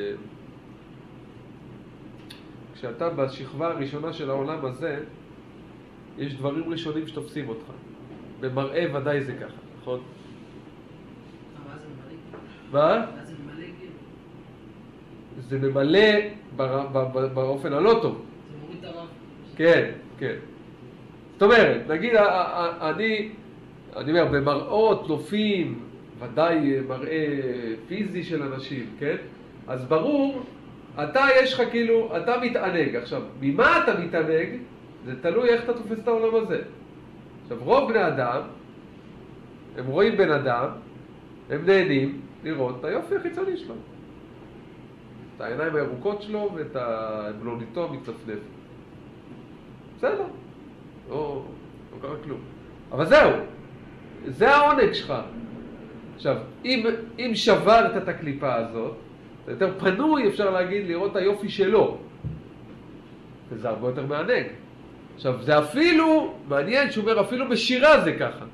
כשאתה בשכבה הראשונה של העולם הזה, יש דברים ראשונים שתופסים אותך. במראה ודאי זה ככה, נכון? מה זה ממלא? מה? מה זה ממלא גיל? זה ממלא באופן הלא טוב. זה מוריד את הרב. כן, כן. זאת אומרת, נגיד, אני, אני אומר, במראות, נופים, ודאי מראה פיזי של אנשים, כן? אז ברור, אתה יש לך כאילו, אתה מתענג. עכשיו, ממה אתה מתענג? זה תלוי איך אתה תופס את העולם הזה. עכשיו, רוב בני אדם, הם רואים בן אדם, הם נהנים לראות את היופי החיצוני שלו. את העיניים הירוקות שלו ואת הבלוניתו המצפנף. בסדר, לא, לא קרה כלום. אבל זהו, זה העונג שלך. עכשיו, אם, אם שברת את הקליפה הזאת, זה יותר פנוי, אפשר להגיד, לראות את היופי שלו. וזה הרבה יותר מענג. עכשיו, זה אפילו, מעניין שהוא אומר, אפילו בשירה זה ככה.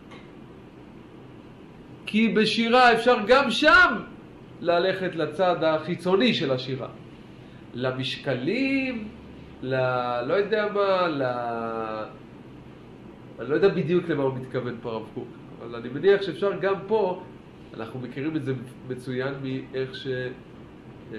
כי בשירה אפשר גם שם ללכת לצד החיצוני של השירה. למשקלים, ל... לא יודע מה, ל... אני לא יודע בדיוק למה הוא מתכוון פה הרב קוק, אבל אני מניח שאפשר גם פה אנחנו מכירים את זה מצוין מאיך ש... אה,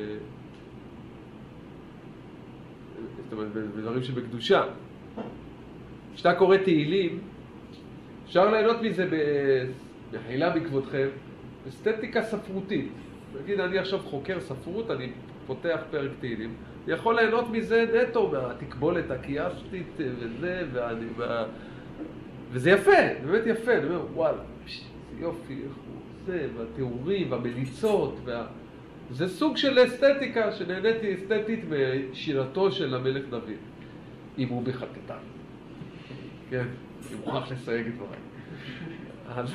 זאת אומרת, בדברים שבקדושה. כשאתה קורא תהילים, אפשר ליהנות מזה במחילה בכבודכם, אסתטיקה ספרותית. נגיד, אני עכשיו חוקר ספרות, אני פותח פרק תהילים, אני יכול ליהנות מזה נטו, מהתקבולת הקיאסטית וזה, ואני, מה... וזה יפה, באמת יפה, אני אומר, וואלה, זה יופי, איך הוא זה, והתיאורים, והמליצות, וה... זה סוג של אסתטיקה שנהניתי אסתטית משירתו של המלך דוד, אם הוא בחטאתם. כן, אני מוכרח לסייג את דבריי. אז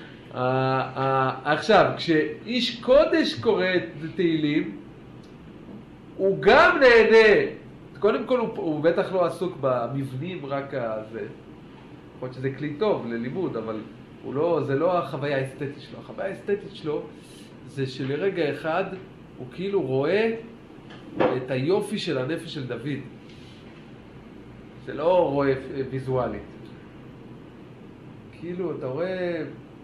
עכשיו, כשאיש קודש קורא את תהילים, הוא גם נהנה. קודם כל, הוא, הוא בטח לא עסוק במבנים רק הזה. יכול להיות שזה כלי טוב ללימוד, אבל הוא לא, זה לא החוויה האסתטית שלו. החוויה האסתטית שלו זה שלרגע אחד הוא כאילו רואה את היופי של הנפש של דוד. זה לא רואה ויזואלית. כאילו, אתה רואה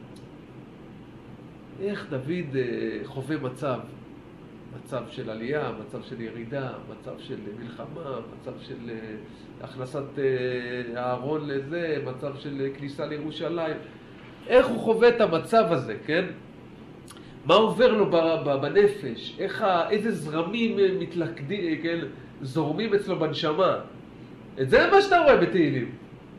איך דוד חווה מצב. מצב של עלייה, מצב של ירידה, מצב של מלחמה, מצב של הכנסת הארון לזה, מצב של כניסה לירושלים. איך הוא חווה את המצב הזה, כן? מה עובר לו בנפש? איך, איזה זרמים מתלכדים, כן? זורמים אצלו בנשמה. את זה מה שאתה רואה בתהילים.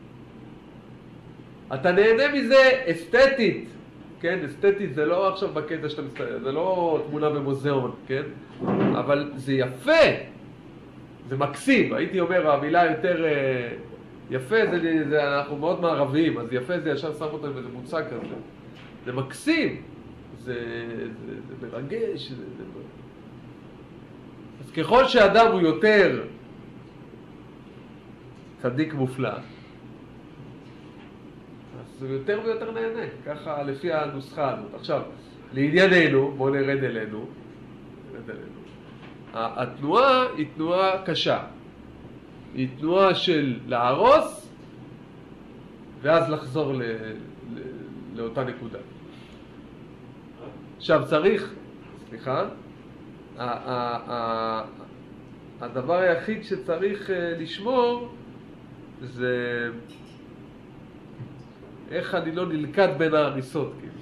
אתה נהנה מזה אסתטית. כן, אסתטית זה לא עכשיו בקטע שאתה מסתכל, זה לא תמונה במוזיאון, כן? אבל זה יפה, זה מקסים. הייתי אומר, המילה יותר יפה, זה, זה, אנחנו מאוד מערביים, אז יפה זה ישר שם אותו באיזה מוצג כזה. זה מקסים, זה, זה, זה מרגש. זה, זה... אז ככל שאדם הוא יותר צדיק מופלא, אז הוא יותר ויותר נהנה, ככה לפי הנוסחה הזאת. עכשיו, לענייננו, בואו נרד אלינו, נרד אלינו. התנועה היא תנועה קשה. היא תנועה של להרוס, ואז לחזור ל, ל, לאותה נקודה. עכשיו צריך, סליחה, ה, ה, ה, הדבר היחיד שצריך לשמור זה איך אני לא נלכד בין ההריסות, כאילו.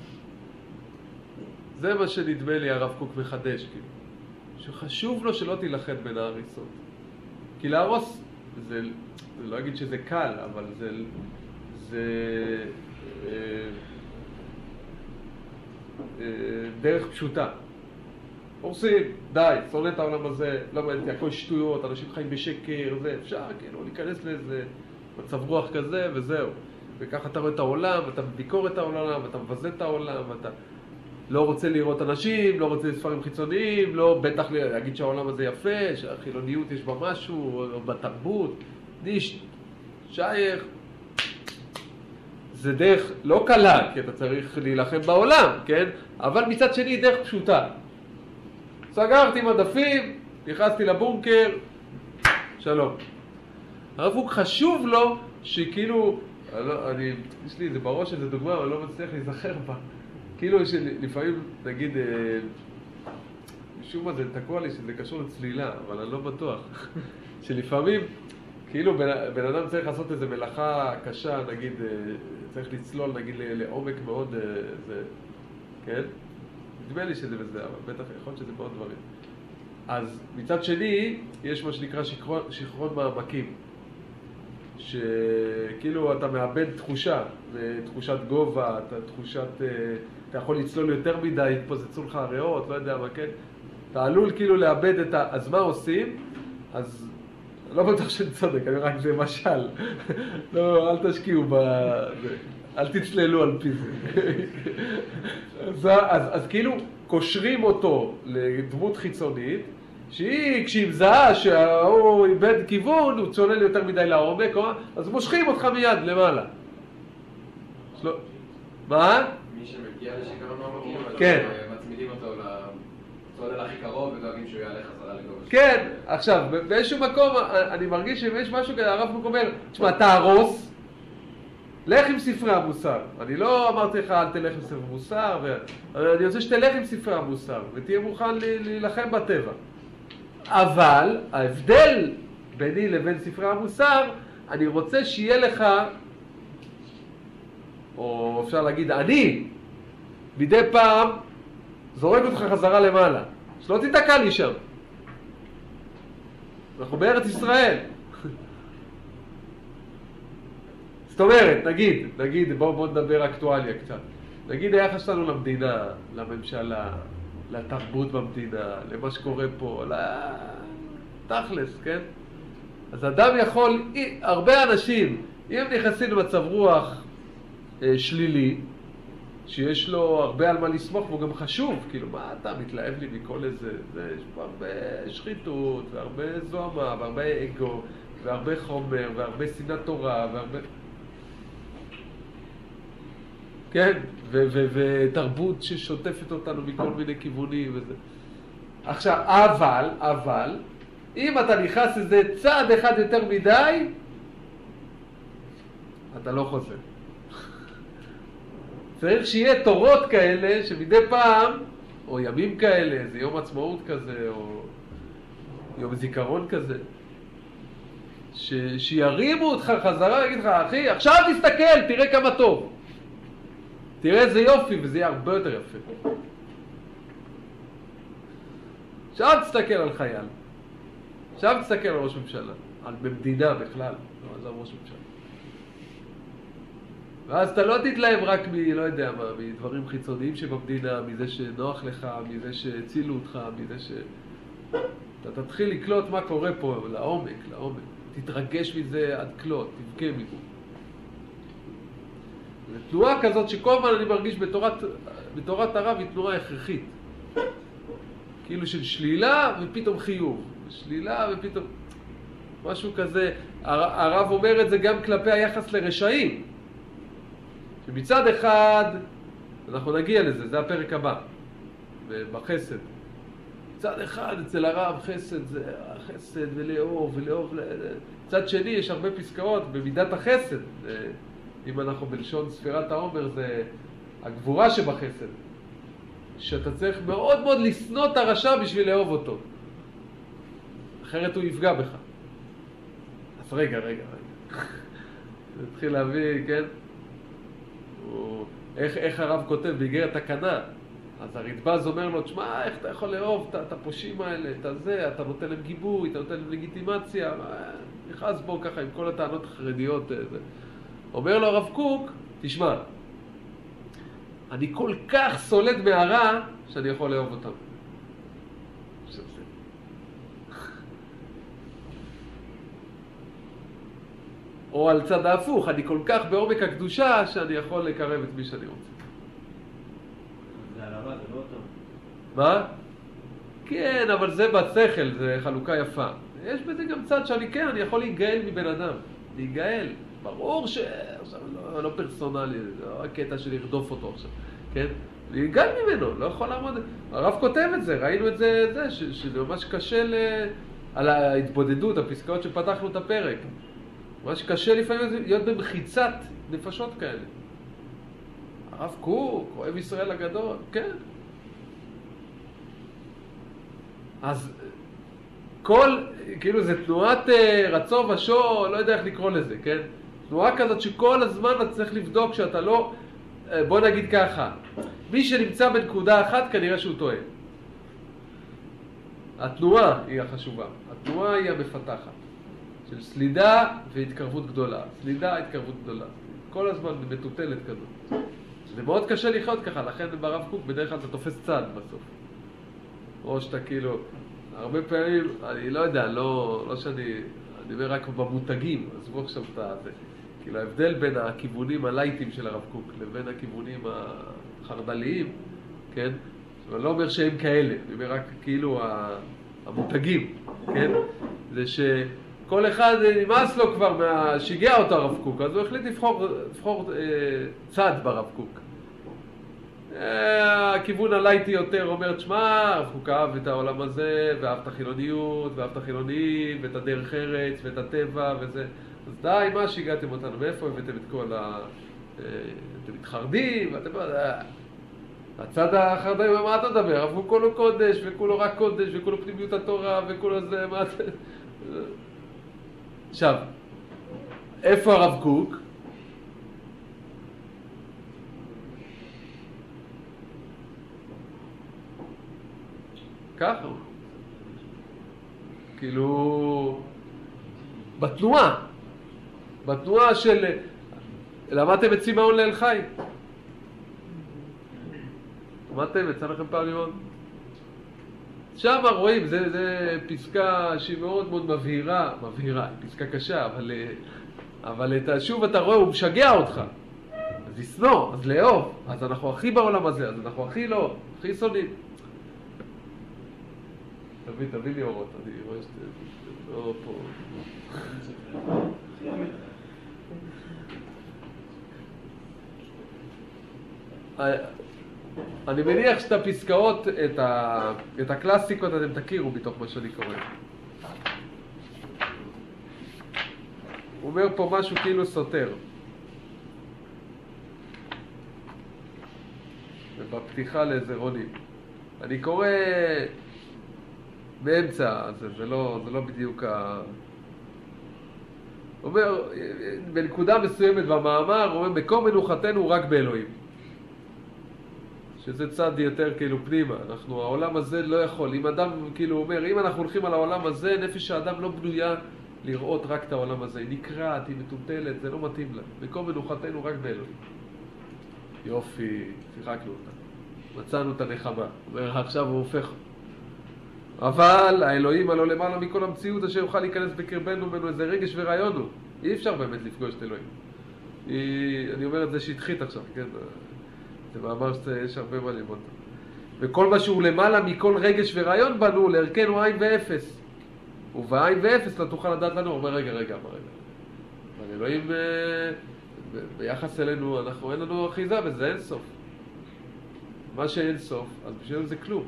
זה מה שנדמה לי הרב קוק מחדש, כאילו. שחשוב לו שלא תילכד בין ההריסות. כי להרוס, זה, זה לא אגיד שזה קל, אבל זה, זה אה, אה, דרך פשוטה. הורסים, די, שונא את העולם הזה, לא מעניין, הכל שטויות, אנשים חיים בשקר, זה אפשר, כאילו, להיכנס לאיזה מצב רוח כזה וזהו. וככה אתה רואה את העולם, אתה ביקור את העולם, אתה מבזה את העולם, אתה לא רוצה לראות אנשים, לא רוצה ספרים חיצוניים, לא בטח להגיד שהעולם הזה יפה, שהחילוניות יש בה משהו, או בתרבות, ניש, שייך. זה דרך לא קלה, כי אתה צריך להילחם בעולם, כן? אבל מצד שני דרך פשוטה. סגרתי מדפים, נכנסתי לבונקר, שלום. הרב קוק חשוב לו שכאילו, אני, אני, יש לי, זה בראש איזה דוגמה, אבל לא מצליח להיזכר בה. כאילו שלפעמים, נגיד, משום מה זה תקוע לי שזה קשור לצלילה, אבל אני לא בטוח. שלפעמים, כאילו בן, בן אדם צריך לעשות איזו מלאכה קשה, נגיד, צריך לצלול, נגיד, לעומק מאוד, זה, כן? נדמה לי שזה וזה, אבל בטח יכול להיות שזה מאוד דברים. אז מצד שני, יש מה שנקרא שכרון, שכרון מעמקים. שכאילו אתה מאבד תחושה, תחושת גובה, תחושת, אתה יכול לצלול יותר מדי, יתפוצצו לך הריאות, לא יודע מה, כן? אתה עלול כאילו לאבד את ה... אז מה עושים? אז לא בטוח שאני צודק, אני רק זה משל. לא, אל תשקיעו ב... אל תצללו על פי זה. אז, אז, אז כאילו קושרים אותו לדמות חיצונית, שהיא, כשהיא מזהה שהוא איבד כיוון, הוא צולל יותר מדי לעומק, אז מושכים אותך מיד למעלה. שלא... מה? מי שמגיע לשכרון מעמקים, כן. מצמידים אותו לצולל הכי קרוב ודואגים שהוא יעלה חזרה לגובה. כן, עכשיו, באיזשהו מקום אני מרגיש שאם יש משהו כזה, הרב קוק אומר, תשמע, תהרוס, לך עם ספרי המוסר. אני לא אמרתי לך אל תלך עם ספרי המוסר, ואני רוצה שתלך עם ספרי המוסר, ותהיה מוכן להילחם בטבע. אבל ההבדל ביני לבין ספרי המוסר, אני רוצה שיהיה לך, או אפשר להגיד, אני, מדי פעם, זורק אותך חזרה למעלה. שלא תתקע לי שם. אנחנו בארץ ישראל. זאת אומרת, נגיד, נגיד, בואו בוא נדבר אקטואליה קצת. נגיד היחס שלנו למדינה, לממשלה, לתרבות במדינה, למה שקורה פה, לתכלס, כן? אז אדם יכול, הרבה אנשים, אם הם נכנסים למצב רוח אה, שלילי, שיש לו הרבה על מה לסמוך, והוא גם חשוב, כאילו, מה אתה מתלהב לי מכל איזה, זה, יש פה הרבה שחיתות, והרבה זוהמה, והרבה אגו, והרבה חומר, והרבה שנאת תורה, והרבה... כן, ו- ו- ותרבות ששוטפת אותנו מכל מיני כיוונים וזה. עכשיו, אבל, אבל, אם אתה נכנס איזה צעד אחד יותר מדי, אתה לא חוזר. צריך שיהיה תורות כאלה שמדי פעם, או ימים כאלה, איזה יום עצמאות כזה, או יום זיכרון כזה, ש- שירימו אותך חזרה ויגיד לך, אחי, עכשיו תסתכל, תראה כמה טוב. תראה איזה יופי, וזה יהיה הרבה יותר יפה. עכשיו תסתכל על חייל. עכשיו תסתכל על ראש ממשלה. על במדינה בכלל. לא, זה ראש ממשלה. ואז אתה לא תתלהב רק מ... לא יודע מה, מדברים חיצוניים שבמדינה, מזה שנוח לך, מזה שהצילו אותך, מזה ש... אתה תתחיל לקלוט מה קורה פה, לעומק, לעומק. תתרגש מזה עד קלוט, תבכה מזה. זו תנועה כזאת שכל הזמן אני מרגיש בתורת, בתורת הרב היא תנועה הכרחית. כאילו של שלילה ופתאום חיוב. שלילה ופתאום... משהו כזה. הרב אומר את זה גם כלפי היחס לרשעים. שמצד אחד, אנחנו נגיע לזה, זה הפרק הבא, בחסד. מצד אחד אצל הרב חסד זה חסד ולאהוב ולאהוב. מצד שני יש הרבה פסקאות במידת החסד. אם אנחנו בלשון ספירת העומר, זה הגבורה שבחסד. שאתה צריך מאוד מאוד לסנוע את הרשע בשביל לאהוב אותו. אחרת הוא יפגע בך. אז רגע, רגע, רגע. נתחיל להביא, כן? הוא... איך, איך הרב כותב באיגרת תקנה? אז הרדב"ז אומר לו, תשמע, איך אתה יכול לאהוב את, את הפושעים האלה, את הזה, אתה נותן להם גיבוי, אתה נותן להם לגיטימציה, נכנס בו ככה עם כל הטענות החרדיות. זה. אומר לו הרב קוק, תשמע, אני כל כך סולד מהרע שאני יכול לאהוב אותם. או על צד ההפוך, אני כל כך בעומק הקדושה שאני יכול לקרב את מי שאני רוצה. זה הרמה, זה לא אותו. מה? כן, אבל זה בשכל, זה חלוקה יפה. יש בזה גם צד שאני כן, אני יכול להיגאל מבן אדם. להיגאל. ברור ש... עכשיו, לא, לא פרסונלי, זה לא הקטע של לרדוף אותו עכשיו, כן? להיגאל ממנו, לא יכול לעמוד... הרב כותב את זה, ראינו את זה, זה ש, שזה ממש קשה ל... על ההתבודדות, הפסקאות שפתחנו את הפרק. ממש קשה לפעמים להיות במחיצת נפשות כאלה. הרב קוק, אוהב ישראל הגדול, כן. אז כל, כאילו זה תנועת רצו ושו, לא יודע איך לקרוא לזה, כן? תנועה כזאת שכל הזמן אתה צריך לבדוק שאתה לא, בוא נגיד ככה, מי שנמצא בנקודה אחת כנראה שהוא טועה. התנועה היא החשובה, התנועה היא המפתחת. של סלידה והתקרבות גדולה. סלידה, התקרבות גדולה. כל הזמן מטוטלת כזאת. זה מאוד קשה לחיות ככה, לכן ברב קוק בדרך כלל אתה תופס צד בסוף. או שאתה כאילו, הרבה פעמים, אני לא יודע, לא, לא שאני, אני אומר רק במותגים, עזבו עכשיו את זה. כאילו ההבדל בין הכיוונים הלייטים של הרב קוק לבין הכיוונים החרדליים, כן? אני לא אומר שהם כאלה, אני אומר רק כאילו המותגים, כן? זה ש... כל אחד נמאס לו כבר, מה... שיגע אותו הרב קוק, אז הוא החליט לבחור, לבחור אה, צד ברב קוק. אה, הכיוון הלייטי יותר אומר, תשמע, הרב קוק אהב את העולם הזה, ואהב את החילוניות, ואהב את החילונים, ואת הדרך ארץ, ואת הטבע, וזה. אז די, מה שהגעתם אותנו, מאיפה הבאתם את כל ה... אתם מתחרדים, ואתם... הצד החרדאי, מה אתה מדבר? אבל כולו קודש, וכולו רק קודש, וכולו פנימיות התורה, וכולו זה... מה אתה... עכשיו, איפה הרב קוק? ככה. כאילו... בתנועה. בתנועה של... למדתם את צמאון לאל חי? למדתם? יצא לכם פעם לראות? שם רואים, זה, זה פסקה שהיא מאוד מאוד מבהירה, מבהירה, פסקה קשה, אבל, אבל את, שוב אתה רואה, הוא משגע אותך. אז ישנוא, אז לאהוב, אז אנחנו הכי בעולם הזה, אז אנחנו הכי לא, הכי שונאים. תביא, תביא לי אורות, אני רואה שאתה לא פה. אני מניח שאת הפסקאות, את, ה... את הקלאסיקות אתם תכירו בתוך מה שאני קורא. הוא אומר פה משהו כאילו סותר. ובפתיחה לאיזה רוני. אני קורא באמצע, זה, זה, לא, זה לא בדיוק ה... הוא אומר, בנקודה מסוימת במאמר, הוא אומר, מקום מנוחתנו רק באלוהים. שזה צד יותר כאילו פנימה, אנחנו, העולם הזה לא יכול, אם אדם כאילו אומר, אם אנחנו הולכים על העולם הזה, נפש האדם לא בנויה לראות רק את העולם הזה, היא נקרעת, היא מטומטלת, זה לא מתאים לה, מקום מנוחתנו רק באלוהים. יופי, שיחקנו אותה, מצאנו את הנחמה, הוא אומר, עכשיו הוא הופך. אבל האלוהים הלא למעלה מכל המציאות אשר יוכל להיכנס בקרבנו ממנו איזה רגש ורעיון הוא, אי אפשר באמת לפגוש את אלוהים. היא, אני אומר את זה שטחית עכשיו, כן? זה מאמר שיש הרבה מה ללמוד. וכל מה שהוא למעלה מכל רגש ורעיון בנו, לערכנו עין ואפס. ובעין ואפס לא תוכל לדעת לנו. הוא אומר, רגע, רגע, אמר רגע. אבל אלוהים, ב- ביחס אלינו, אנחנו אין לנו אחיזה בזה, אין סוף. מה שאין סוף, אז בשביל זה כלום.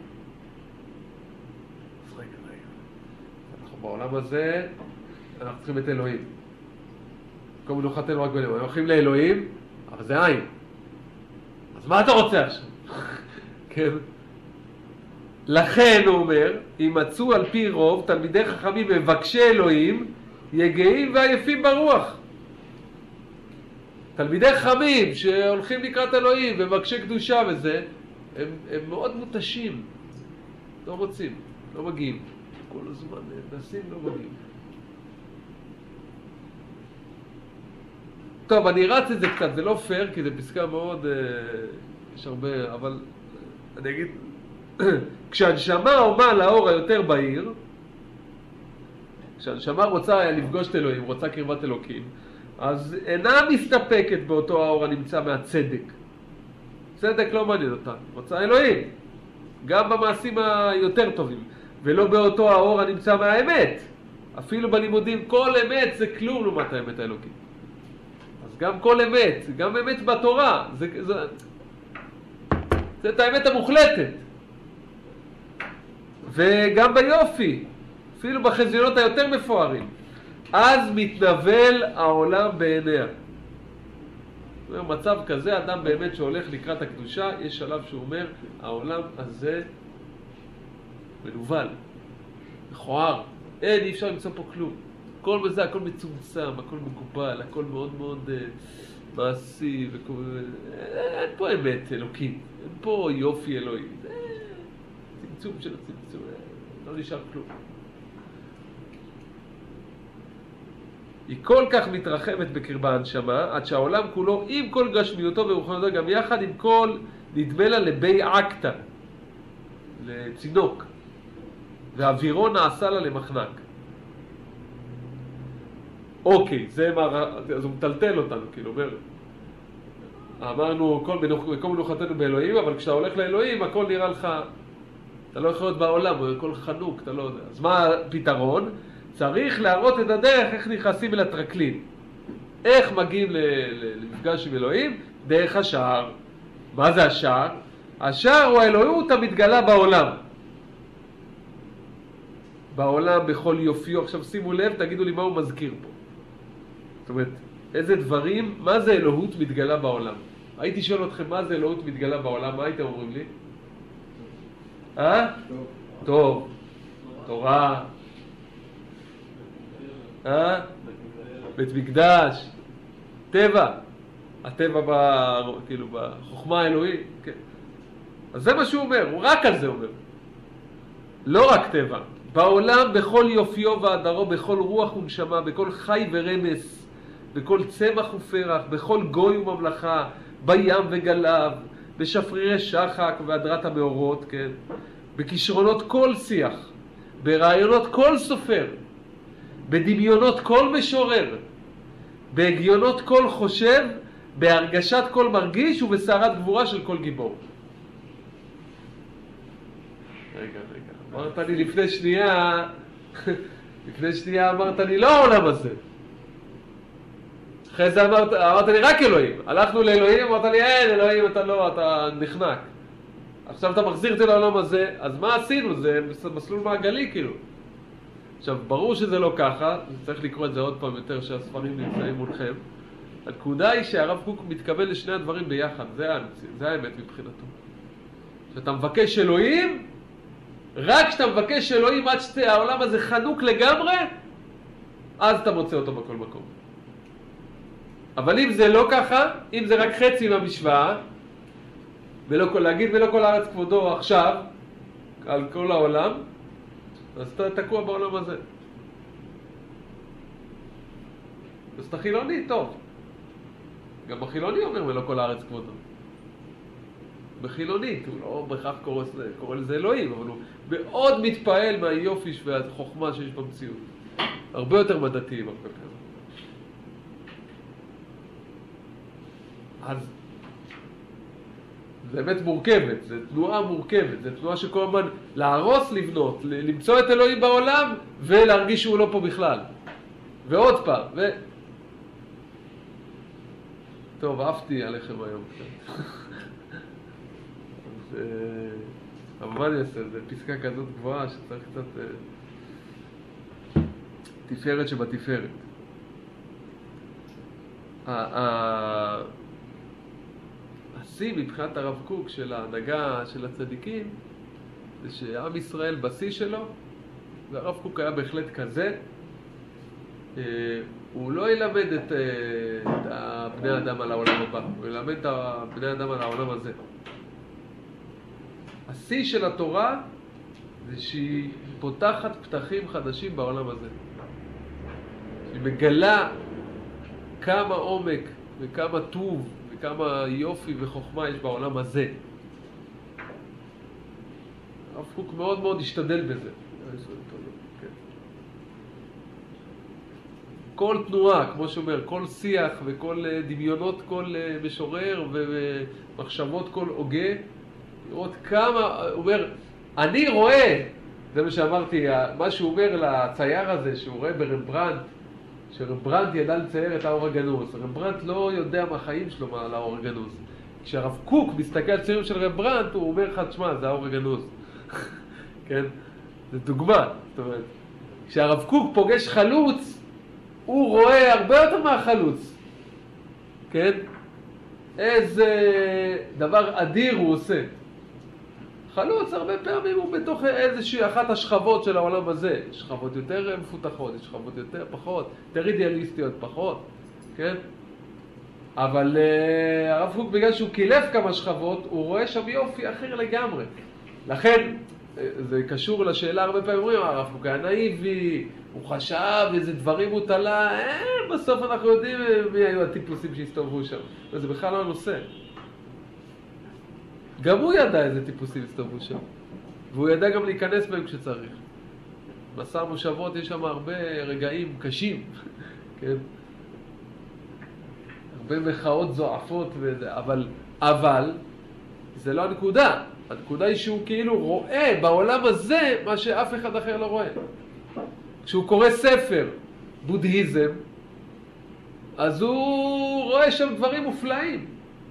אז רגע, רגע. אנחנו בעולם הזה, אנחנו צריכים את אלוהים. כל מנוחתנו רק באלוהים. אנחנו הולכים לאלוהים, אבל זה עין. אז מה אתה רוצה עכשיו? כן. לכן הוא אומר, אם מצאו על פי רוב תלמידי חכמים מבקשי אלוהים, יגעים ועייפים ברוח. תלמידי חכמים שהולכים לקראת אלוהים ומבקשי קדושה וזה, הם, הם מאוד מותשים. לא רוצים, לא מגיעים. כל הזמן נסים לא מגיעים. טוב, אני רץ את זה קצת, זה לא פייר, כי זה פסקה מאוד, אה, יש הרבה, אבל אני אגיד, כשהנשמה עומה לאור היותר בהיר, כשהנשמה רוצה לפגוש את אלוהים, רוצה קרבת אלוקים, אז אינה מסתפקת באותו האור הנמצא מהצדק. צדק לא מעניין אותה, רוצה אלוהים, גם במעשים היותר טובים, ולא באותו האור הנמצא מהאמת. אפילו בלימודים, כל אמת זה כלום לעומת האמת האלוקית. אז גם כל אמת, גם אמת בתורה, זה, זה, זה את האמת המוחלטת. וגם ביופי, אפילו בחזיונות היותר מפוארים. אז מתנבל העולם בעיניה. במצב כזה, אדם באמת שהולך לקראת הקדושה, יש שלב שהוא אומר, העולם הזה מנוול, מכוער, אין, אי אפשר למצוא פה כלום. הכל בזה, הכל מצומצם, הכל מקובל, הכל מאוד מאוד uh, מעשי, וכל... אין פה אמת אלוקית, אין פה יופי אלוהי, זה צמצום של הצמצום, לא נשאר כלום. היא כל כך מתרחבת בקרבה הנשמה, עד שהעולם כולו, עם כל גשמיותו ורוחניותו, גם יחד עם כל, נדמה לה לבי עקתא, לצינוק, והאווירו נעשה לה למחנק. אוקיי, זה מה, אז הוא מטלטל אותנו, כאילו, אומר, אמרנו, כל, כל מנוחתנו באלוהים, אבל כשאתה הולך לאלוהים, הכל נראה לך, אתה לא יכול להיות בעולם, הוא הכל חנוק, אתה לא יודע. אז מה הפתרון? צריך להראות את הדרך איך נכנסים אל הטרקלין. איך מגיעים למפגש עם אלוהים? דרך השער. מה זה השער? השער הוא האלוהות המתגלה בעולם. בעולם, בכל יופיו. עכשיו שימו לב, תגידו לי מה הוא מזכיר פה. זאת אומרת, איזה דברים, מה זה אלוהות מתגלה בעולם? הייתי שואל אתכם מה זה אלוהות מתגלה בעולם, מה הייתם אומרים לי? אה? טוב. טוב, תורה, אה? בית מקדש, טבע, הטבע ב... כאילו בחוכמה האלוהית, כן. אז זה מה שהוא אומר, הוא רק על זה אומר. לא רק טבע, בעולם בכל יופיו והדרו, בכל רוח ונשמה, בכל חי ורמס, בכל צמח ופרח, בכל גוי וממלכה, בים וגליו, בשפרירי שחק והדרת המאורות, כן? בכישרונות כל שיח, ברעיונות כל סופר, בדמיונות כל משורר, בהגיונות כל חושב, בהרגשת כל מרגיש ובסערת גבורה של כל גיבור. רגע, רגע, אמרת לי לפני שנייה, לפני שנייה אמרת לי לא העולם הזה. אחרי זה אמרת, אמרת לי רק אלוהים. הלכנו לאלוהים, אמרת לי אין אלוהים, אתה לא, אתה נחנק. עכשיו אתה מחזיר אותי לעולם הזה, אז מה עשינו? זה מסלול מעגלי כאילו. עכשיו, ברור שזה לא ככה, צריך לקרוא את זה עוד פעם יותר שהספרים נמצאים מולכם. הנקודה היא שהרב קוק מתכוון לשני הדברים ביחד, זה האמת, זה האמת מבחינתו. כשאתה מבקש אלוהים, רק כשאתה מבקש אלוהים עד שהעולם הזה חנוק לגמרי, אז אתה מוצא אותו בכל מקום. אבל אם זה לא ככה, אם זה רק חצי מהמשוואה, ולא, להגיד ולא כל הארץ כבודו עכשיו, על כל העולם, אז אתה תקוע בעולם הזה. אז אתה חילוני, טוב. גם החילוני אומר ולא כל הארץ כבודו. בחילונית, הוא לא בכך קורא, קורא לזה אלוהים, אבל הוא מאוד מתפעל מהיופי והחוכמה שיש במציאות. הרבה יותר מדתיים הרבה פעמים. אז זה באמת מורכבת, זו תנועה מורכבת, זו תנועה שכל הזמן להרוס, לבנות, למצוא את אלוהים בעולם ולהרגיש שהוא לא פה בכלל. ועוד פעם, ו... טוב, אהבתי עליכם היום קצת. אז... אבל מה אני אעשה? זו פסקה כזאת גבוהה שצריך קצת... תפארת שבתפארת. השיא מבחינת הרב קוק של ההנהגה של הצדיקים זה שעם ישראל בשיא שלו, והרב קוק היה בהחלט כזה, הוא לא ילמד את, את בני אדם על העולם הבא, הוא ילמד את בני אדם על העולם הזה. השיא של התורה זה שהיא פותחת פתחים חדשים בעולם הזה. היא מגלה כמה עומק וכמה טוב וכמה יופי וחוכמה יש בעולם הזה. הרב קוק מאוד מאוד השתדל בזה. כל תנועה, כמו שאומר, כל שיח וכל דמיונות, כל משורר ומחשבות, כל הוגה, לראות כמה, הוא אומר, אני רואה, זה מה שאמרתי, מה שהוא אומר לצייר הזה, שהוא רואה ברמברנט, שרמברנט ידע לצייר את האור הגנוז. רמברנט לא יודע מהחיים שלו על האור הגנוז. כשהרב קוק מסתכל על ציורים של רמברנט, הוא אומר לך, תשמע, זה האור הגנוז. כן? זה דוגמה. זאת אומרת, כשהרב קוק פוגש חלוץ, הוא רואה הרבה יותר מהחלוץ. כן? איזה דבר אדיר הוא עושה. חלוץ הרבה פעמים הוא בתוך איזושהי אחת השכבות של העולם הזה. יש שכבות יותר מפותחות, יש שכבות יותר פחות, יותר אידיאליסטיות פחות, כן? אבל uh, הרב קוק בגלל שהוא קילף כמה שכבות, הוא רואה שם יופי אחר לגמרי. לכן, זה קשור לשאלה הרבה פעמים אומרים, הרב קוק היה נאיבי, הוא חשב איזה דברים הוא תלה, אה, בסוף אנחנו יודעים מי היו הטיפוסים שהסתובבו שם. וזה בכלל לא הנושא. גם הוא ידע איזה טיפוסים הסתובבו שם. והוא ידע גם להיכנס בהם כשצריך. מסע מושבות יש שם הרבה רגעים קשים, כן? הרבה מחאות זועפות וזה, אבל, אבל, זה לא הנקודה. הנקודה היא שהוא כאילו רואה בעולם הזה מה שאף אחד אחר לא רואה. כשהוא קורא ספר בודהיזם, אז הוא רואה שם דברים מופלאים.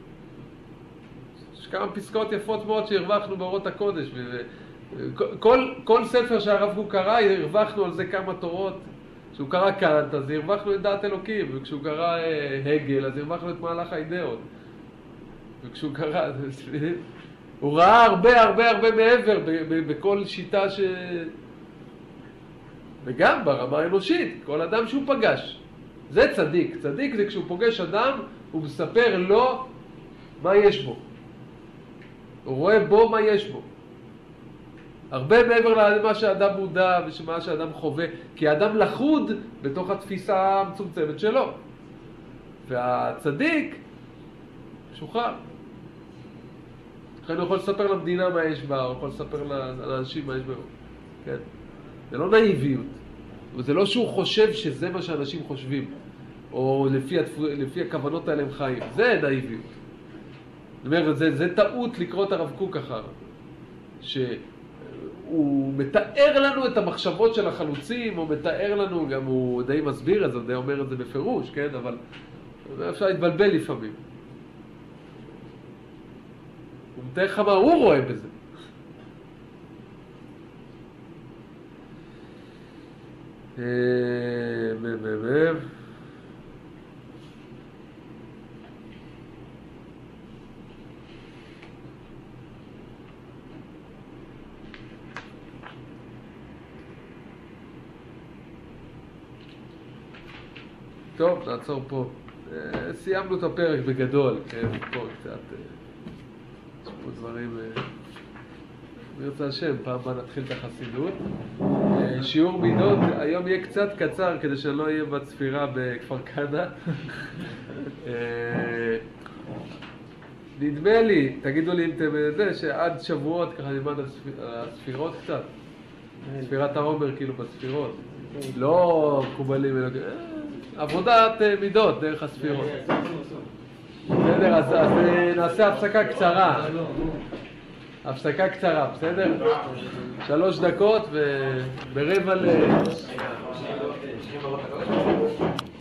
יש כמה פסקאות יפות מאוד שהרווחנו באורות הקודש. כל, כל ספר שהרב קוק קרא, הרווחנו על זה כמה תורות כשהוא קרא קאנט, אז הרווחנו את דעת אלוקים, וכשהוא קרא אה, הגל, אז הרווחנו את מהלך האידאות. וכשהוא קרא, הוא ראה הרבה הרבה הרבה מעבר ב- ב- בכל שיטה ש... וגם ברמה האנושית, כל אדם שהוא פגש. זה צדיק. צדיק זה כשהוא פוגש אדם, הוא מספר לו מה יש בו. הוא רואה בו מה יש בו. הרבה מעבר למה שאדם מודע ומה שאדם חווה, כי האדם לחוד בתוך התפיסה המצומצמת שלו. והצדיק שוחרר. לכן הוא יכול לספר למדינה מה יש בה, הוא יכול לספר לאנשים מה יש בה. כן? זה לא נאיביות. וזה לא שהוא חושב שזה מה שאנשים חושבים, או לפי, התפ... לפי הכוונות האלה הם חיים. זה נאיביות. זאת אומרת, זה, זה טעות לקרוא את הרב קוק אחר. שהוא מתאר לנו את המחשבות של החלוצים, הוא מתאר לנו, גם הוא די מסביר את זה, הוא די אומר את זה בפירוש, כן? אבל אפשר להתבלבל לפעמים. הוא מתאר לך מה הוא רואה בזה. מ-מ-מ טוב, נעצור פה. סיימנו את הפרק בגדול, כן, פה קצת, יש פה דברים, אני רוצה השם, פעם הבאה נתחיל את החסידות. שיעור מידות, היום יהיה קצת קצר כדי שאני לא אהיה בצפירה בכפר כנא. נדמה לי, תגידו לי אם אתם יודעים, שעד שבועות ככה נלמד על הספירות קצת. ספירת העומר כאילו בספירות. לא מקובלים, אלא עבודת מידות דרך הספירות. בסדר, אז נעשה הפסקה קצרה. הפסקה קצרה, בסדר? שלוש דקות וברבע ל...